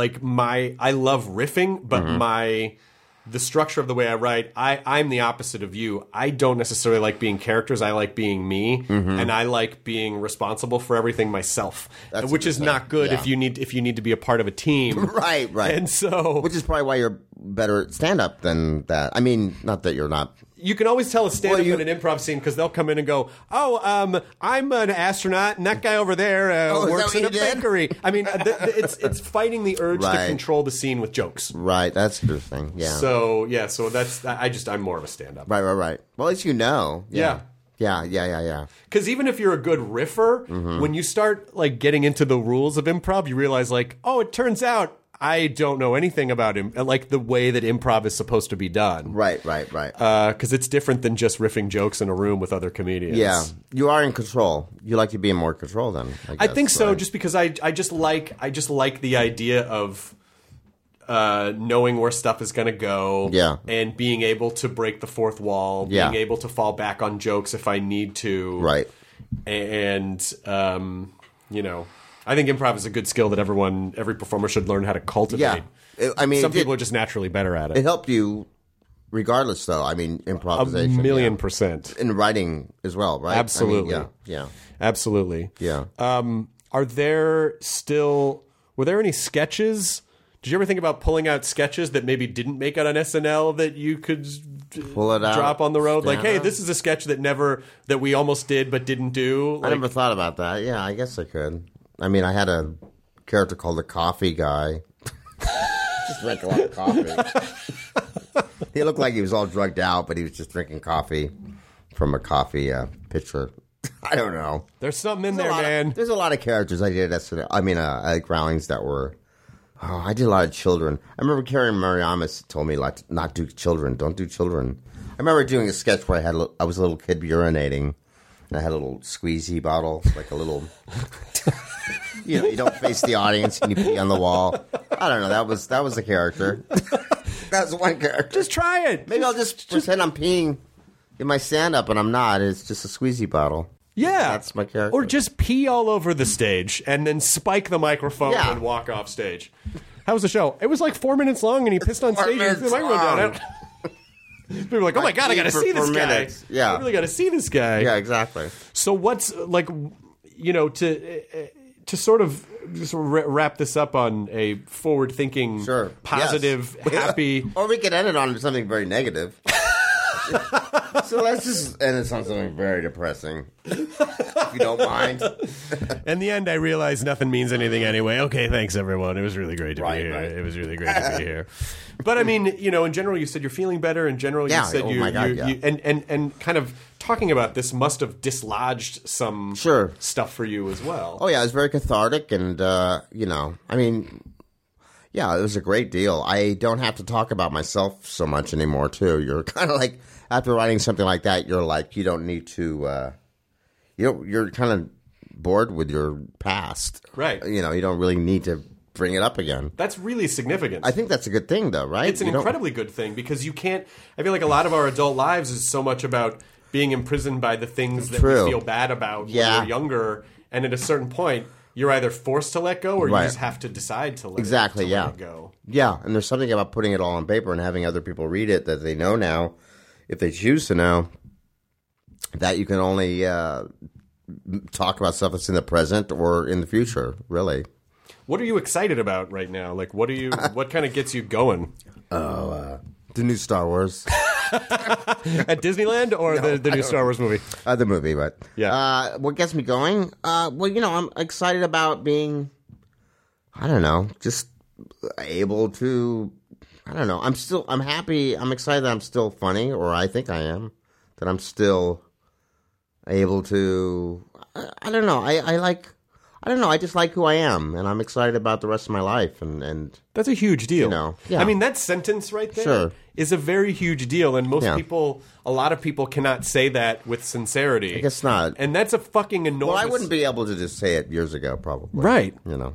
love riffing, but the structure of the way I write, I'm the opposite of you. I don't necessarily like being characters. I like being me, and I like being responsible for everything myself, which is not good if you need to be a part of a team. Right. And so, which is probably why you're better at stand-up than that. I mean, not that you're not. You can always tell a stand-up in an improv scene because they'll come in and go, I'm an astronaut, and that guy over there works in a bakery. I mean, it's fighting the urge to control the scene with jokes. Right, that's interesting. Yeah. So that's I'm more of a stand-up. Right. Well, at least you know. Yeah. Because even if you're a good riffer, when you start like getting into the rules of improv, you realize it turns out I don't know anything about him, like the way that improv is supposed to be done. Right. Because it's different than just riffing jokes in a room with other comedians. Yeah, you are in control. You like to be in more control then. I think so, just because I just like the idea of knowing where stuff is going to go. Yeah. And being able to break the fourth wall. Yeah. Being able to fall back on jokes if I need to. Right. And I think improv is a good skill that every performer should learn how to cultivate. Yeah. I mean, some people are just naturally better at it. It helped you regardless, though. I mean, improvisation. 1,000,000%. In writing as well, right? Absolutely. I mean, yeah. Absolutely. Yeah. Were there any sketches? Did you ever think about pulling out sketches that maybe didn't make it on SNL that you could pull it out, drop on the road? Like, hey, this is a sketch that we almost did but didn't do. I never thought about that. Yeah, I guess I could. I mean, I had a character called the Coffee Guy. Just drank a lot of coffee. He looked like he was all drugged out, but he was just drinking coffee from a coffee pitcher. I don't know. There's something in there, man. There's a lot of characters I did at Groundlings that were. Oh, I did a lot of children. I remember Karen Mariyama told me not do children. Don't do children. I remember doing a sketch where I was a little kid urinating, And I had a little squeezy bottle, like a little. You don't face the audience and you pee on the wall. I don't know. That was the character. That was one character. Just try it. Maybe I'll just pretend I'm peeing in my stand-up, and I'm not. It's just a squeezy bottle. Yeah. That's my character. Or just pee all over the stage and then spike the microphone and walk off stage. How was the show? It was like 4 minutes long, and he pissed on stage and threw the microphone down. People were like, oh my God, I got to see this guy. Yeah. I really got to see this guy. Yeah, exactly. So what's, like, to sort of just wrap this up on a forward-tking, positive, happy... Or we could end it on something very negative. So let's just end it on something very depressing, if you don't mind. In the end, I realized nothing means anything anyway. Okay, thanks, everyone. It was really great to be here. Right. It was really great to be here. But, I mean, in general, you said you're feeling better. In general, you said and kind of talking about this must have dislodged some stuff for you as well. Oh, yeah, it was very cathartic, and, I mean... Yeah, it was a great deal. I don't have to talk about myself so much anymore, too. You're kind of like, after writing something like that, you're like, you don't need to, you're kind of bored with your past. Right. You don't really need to bring it up again. That's really significant. I think that's a good thing, though, right? It's an incredibly good thing, because you can't, I feel like a lot of our adult lives is so much about being imprisoned by the things that we feel bad about when we're younger, and at a certain point, you're either forced to let go, or you just have to decide to let it go. Yeah, and there's something about putting it all on paper and having other people read it that they know now, if they choose to know, that you can only talk about stuff that's in the present or in the future, really. What are you excited about right now? Like, what kind of gets you going? The new Star Wars. At Disneyland, or the new Star Wars movie? The movie, but what gets me going? I'm excited about being, I don't know, just able to, I don't know. I'm happy. I'm excited that I'm still funny, or I think I am. That I'm still able to, I don't know. I don't know. I just like who I am, and I'm excited about the rest of my life. And that's a huge deal. Yeah. I mean, that sentence right there is a very huge deal, and most people, a lot of people cannot say that with sincerity. I guess not. And that's a fucking enormous... Well, I wouldn't be able to just say it years ago, probably. Right.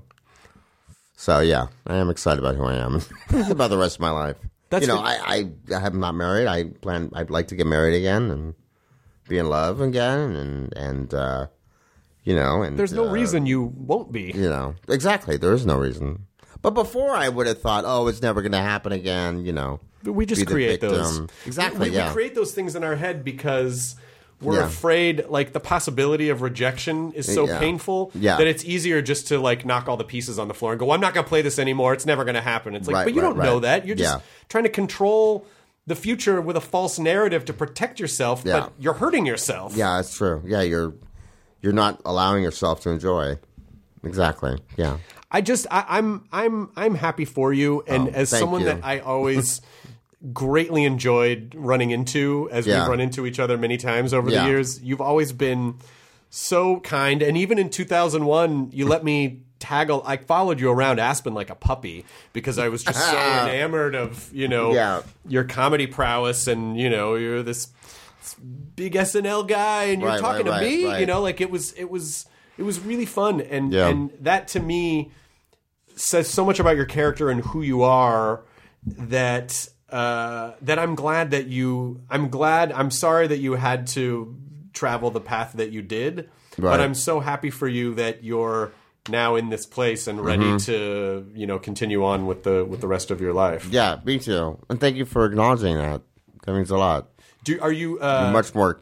So, yeah, I am excited about who I am, about the rest of my life. I am not married. I'd like to get married again and be in love again, and there's no reason you won't be. Exactly. There is no reason. But before, I would have thought, it's never going to happen again, But we just create those. Exactly, we create those things in our head because we're afraid, like, the possibility of rejection is so painful that it's easier just to, like, knock all the pieces on the floor and go, well, I'm not going to play this anymore. It's never going to happen. It's like, but you don't know that. You're just trying to control the future with a false narrative to protect yourself, but you're hurting yourself. Yeah, that's true. Yeah, you're not allowing yourself to enjoy. Exactly. Yeah. I'm happy for you, and as someone that I always greatly enjoyed running into, as we've run into each other many times over the years, you've always been so kind. And even in 2001, you let me I followed you around Aspen like a puppy because I was just so enamored of your comedy prowess, and you're this big SNL guy, and you're talking to me, like it was really fun, and that to me says so much about your character and who you are, that I'm sorry that you had to travel the path that you did, but I'm so happy for you that you're now in this place and ready to continue on with the rest of your life. Yeah, me too, and thank you for acknowledging that. That means a lot. Are you You're much more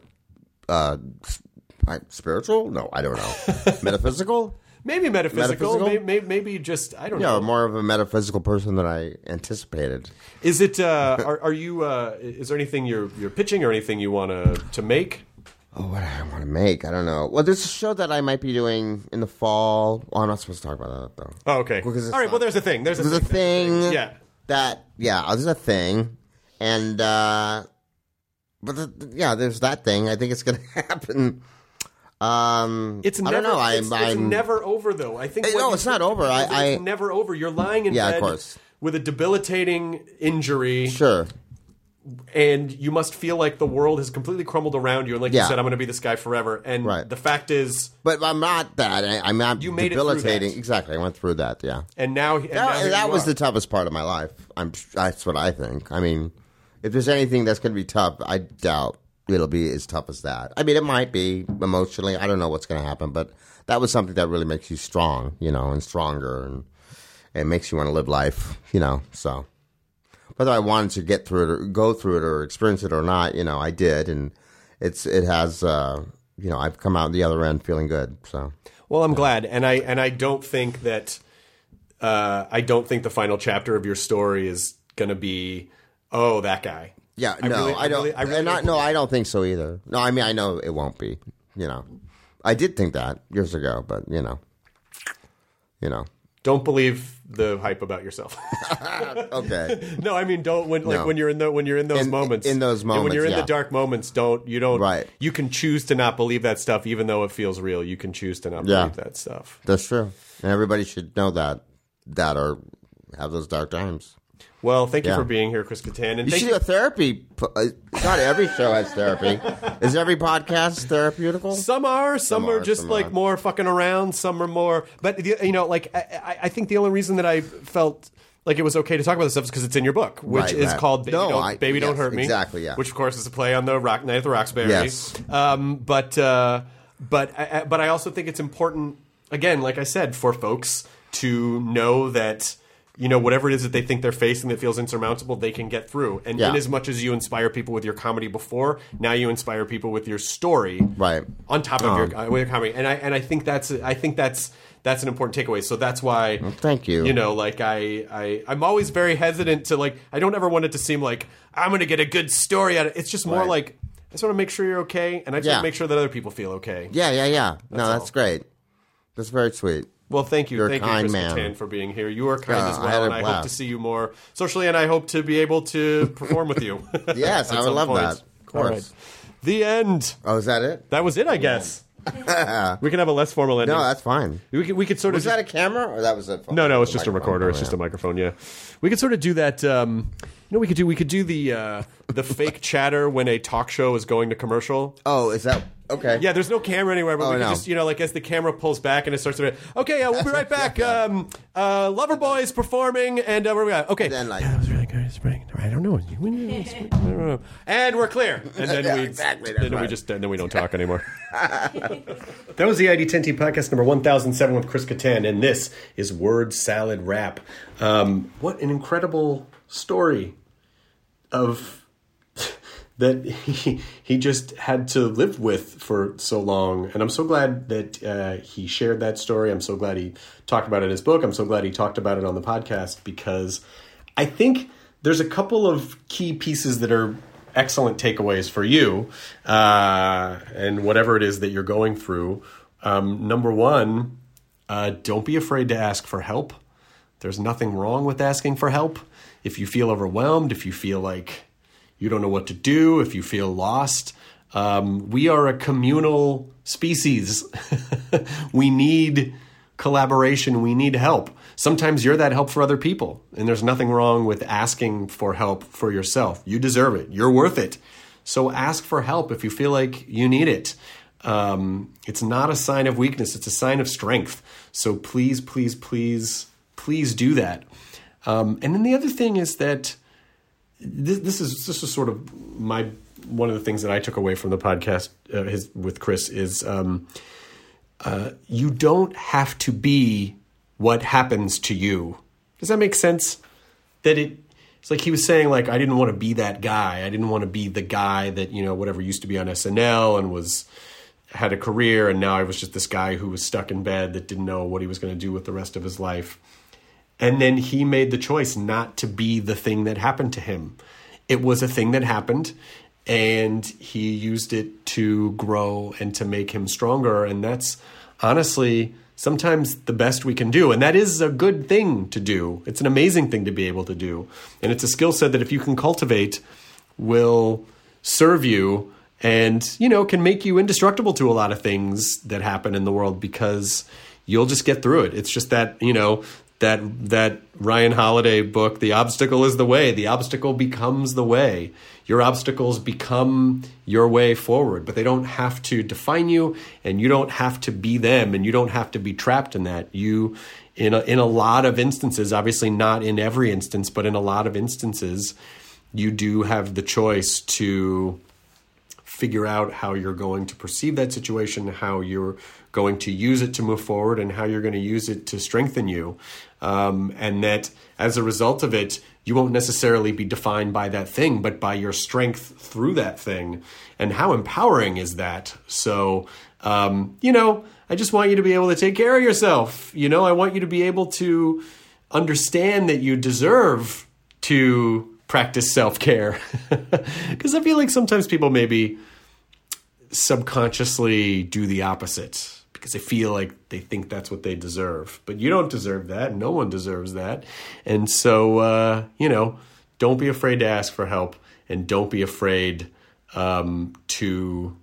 spiritual? No, I don't know. Metaphysical? Maybe metaphysical. Maybe just, I don't know. Yeah, more of a metaphysical person than I anticipated. Is it? Are you? Is there anything you're pitching or anything you want to make? Oh, what do I want to make? I don't know. Well, there's a show that I might be doing in the fall. Oh, I'm not supposed to talk about that, though. Oh, okay. All right. Well, there's a thing. There's a thing. Yeah. There's a thing, and there's that thing. I think it's going to happen. It's never, I don't know. It's never over, though. I think. No, it's not over. It's never over. You're lying in bed of course. with a debilitating injury. Sure. and you must feel like the world has completely crumbled around you. And like you Yeah. said, I'm going to be this guy forever. And Right. the fact is, But I'm not that. I'm not You made it through debilitating. that. Exactly. I went through that, yeah. and now That was the toughest part of my life. That's what I think. I mean, if there's anything that's going to be tough, I doubt it'll be as tough as that. I mean, it might be emotionally. I don't know what's going to happen, but that was something that really makes you strong, and stronger, and it makes you want to live life, so. Whether I wanted to get through it or go through it or experience it or not, I did, and it has, I've come out the other end feeling good. So, well, I'm glad, and I don't think that the final chapter of your story is going to be, oh, that guy. Yeah, I don't think so either. No, I mean, I know it won't be. I did think that years ago, but Don't believe the hype about yourself. Okay. No, I mean when you're in those moments. In those moments, and when you're in yeah. the dark moments, don't Right. You can choose to not believe that stuff, even though it feels real. You can choose to not believe that stuff. That's true, and everybody should know that or have those dark times. Well, thank you for being here, Chris Kattan. And you should do a therapy. Not every show has therapy. Is every podcast therapeutical? Some are just more fucking around. Some are more, but I think the only reason that I felt like it was okay to talk about this stuff is because it's in your book, which is called Baby Don't Hurt Me. Exactly, yeah. Which of course is a play on the Night at the Roxbury. Yes. But I also think it's important, again, like I said, for folks to know that. Whatever it is that they think they're facing that feels insurmountable, they can get through. And in as much as you inspire people with your comedy before, now you inspire people with your story, right? On top of with your comedy, and I think that's an important takeaway. So that's why, thank you. I'm always very hesitant to I don't ever want it to seem like I'm going to get a good story out of it. It's just more like I just want to make sure you're okay, and I just want to make sure that other people feel okay. Yeah. That's great. That's very sweet. Well, thank you. Thank you, Chris Kattan, for being here. You are kind as well, and I hope to see you more socially, and I hope to be able to perform with you. Yes, I would love that. Of course. All right. The end. Oh, is that it? That was it, I guess. We can have a less formal ending. No, that's fine. We could sort of. Was that a camera or that was a phone? No, it's just a recorder. It's just a microphone. Yeah, we could sort of do that. We could do the fake chatter when a talk show is going to commercial. Oh, is that okay? Yeah, there's no camera anywhere, but we can just as the camera pulls back and it starts to. Okay, we'll be right back. Loverboy's performing, and where we at? Okay, then that was really good. I don't know. And we're clear. And then we don't talk anymore. That was the ID10T podcast number 1007 with Chris Kattan, and this is Word Salad Rap. What an incredible story of that he just had to live with for so long. And I'm so glad that he shared that story. I'm so glad he talked about it in his book. I'm so glad he talked about it on the podcast, because I think there's a couple of key pieces that are excellent takeaways for you and whatever it is that you're going through. Number one, don't be afraid to ask for help. There's nothing wrong with asking for help. If you feel overwhelmed, if you feel like you don't know what to do, if you feel lost, we are a communal species. We need collaboration. We need help. Sometimes you're that help for other people, and there's nothing wrong with asking for help for yourself. You deserve it. You're worth it. So ask for help if you feel like you need it. It's not a sign of weakness. It's a sign of strength. So please, please, please, please do that. And then the other thing is that this is sort of one of the things that I took away from the podcast with Chris is you don't have to be what happens to you. Does that make sense? That it's like he was saying, like, I didn't want to be that guy. I didn't want to be the guy that, whatever used to be on SNL and had a career, and now I was just this guy who was stuck in bed that didn't know what he was going to do with the rest of his life. And then he made the choice not to be the thing that happened to him. It was a thing that happened, and he used it to grow and to make him stronger. And that's honestly sometimes the best we can do. And that is a good thing to do. It's an amazing thing to be able to do. And it's a skill set that if you can cultivate, will serve you and, can make you indestructible to a lot of things that happen in the world, because you'll just get through it. It's just that, that Ryan Holiday book, The Obstacle is the Way. The obstacle becomes the way. Your obstacles become your way forward, but they don't have to define you, and you don't have to be them, and you don't have to be trapped in that. You, in a lot of instances, obviously not in every instance, but in a lot of instances, you do have the choice to figure out how you're going to perceive that situation, how you're going to use it to move forward, and how you're going to use it to strengthen you. And that as a result of it, you won't necessarily be defined by that thing, but by your strength through that thing. And how empowering is that? So, I just want you to be able to take care of yourself. I want you to be able to understand that you deserve to practice self-care. Because I feel like sometimes people maybe subconsciously do the opposite because they feel like they think that's what they deserve. But you don't deserve that. No one deserves that. And so, don't be afraid to ask for help, and don't be afraid to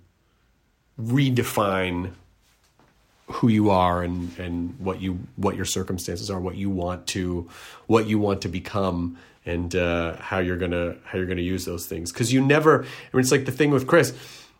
redefine who you are and what your circumstances are, what you want to become, and how you're gonna use those things. Because you never. It's like the thing with Chris.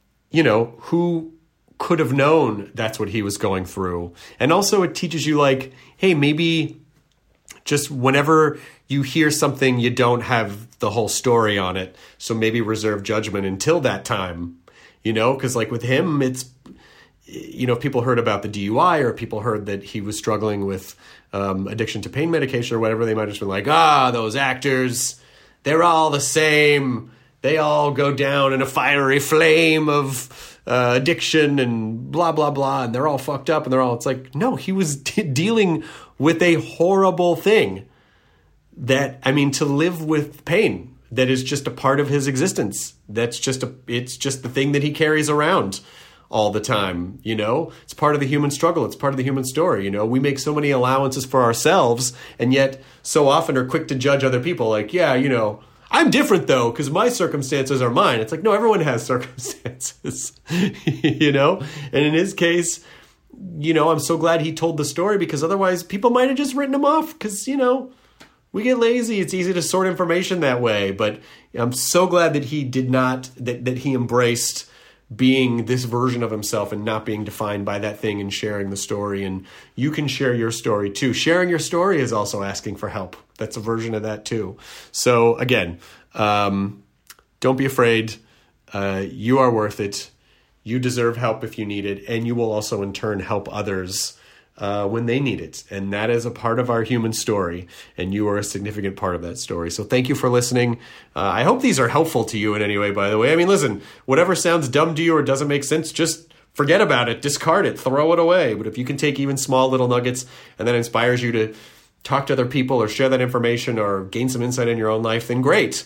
Who could have known that's what he was going through? And also it teaches you, like, hey, maybe just whenever you hear something, you don't have the whole story on it. So maybe reserve judgment until that time, because like with him, it's, if people heard about the DUI, or people heard that he was struggling with addiction to pain medication or whatever, they might have just been like, those actors, they're all the same. They all go down in a fiery flame of addiction and blah, blah, blah. And they're all fucked up. And it's like, no, he was dealing with a horrible thing to live with pain that is just a part of his existence. It's just the thing that he carries around all the time. It's part of the human struggle. It's part of the human story. We make so many allowances for ourselves, and yet so often are quick to judge other people. Like, I'm different though, because my circumstances are mine. It's like, no, everyone has circumstances, And in his case, I'm so glad he told the story, because otherwise people might have just written him off, because, we get lazy. It's easy to sort information that way. But I'm so glad that he did not, that he embraced being this version of himself and not being defined by that thing, and sharing the story. And you can share your story too. Sharing your story is also asking for help. That's a version of that too. So again, don't be afraid. You are worth it. You deserve help if you need it. And you will also in turn help others when they need it. And that is a part of our human story. And you are a significant part of that story. So thank you for listening. I hope these are helpful to you in any way, by the way. Listen, whatever sounds dumb to you or doesn't make sense, just forget about it, discard it, throw it away. But if you can take even small little nuggets, and that inspires you to talk to other people or share that information or gain some insight in your own life, then great.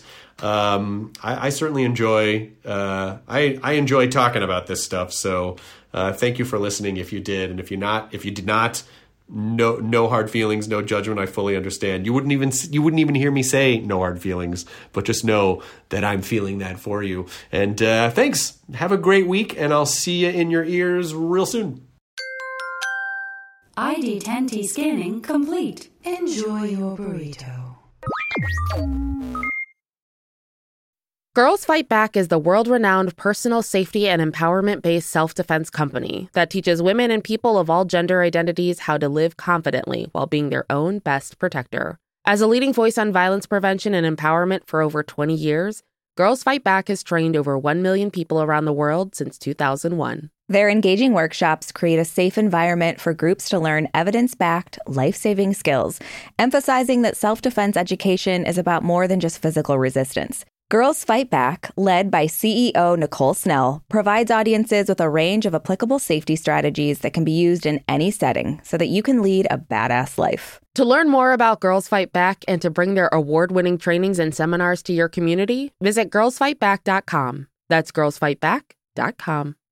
I certainly enjoy, I enjoy talking about this stuff. So thank you for listening if you did. And if you did not, no hard feelings, no judgment. I fully understand. You wouldn't even hear me say no hard feelings, but just know that I'm feeling that for you. And thanks. Have a great week, and I'll see you in your ears real soon. ID10T scanning complete. Enjoy your burrito. Girls Fight Back is the world-renowned personal safety and empowerment-based self-defense company that teaches women and people of all gender identities how to live confidently while being their own best protector. As a leading voice on violence prevention and empowerment for over 20 years, Girls Fight Back has trained over 1 million people around the world since 2001. Their engaging workshops create a safe environment for groups to learn evidence-backed, life-saving skills, emphasizing that self-defense education is about more than just physical resistance. Girls Fight Back, led by CEO Nicole Snell, provides audiences with a range of applicable safety strategies that can be used in any setting so that you can lead a badass life. To learn more about Girls Fight Back and to bring their award-winning trainings and seminars to your community, visit girlsfightback.com. That's girlsfightback.com.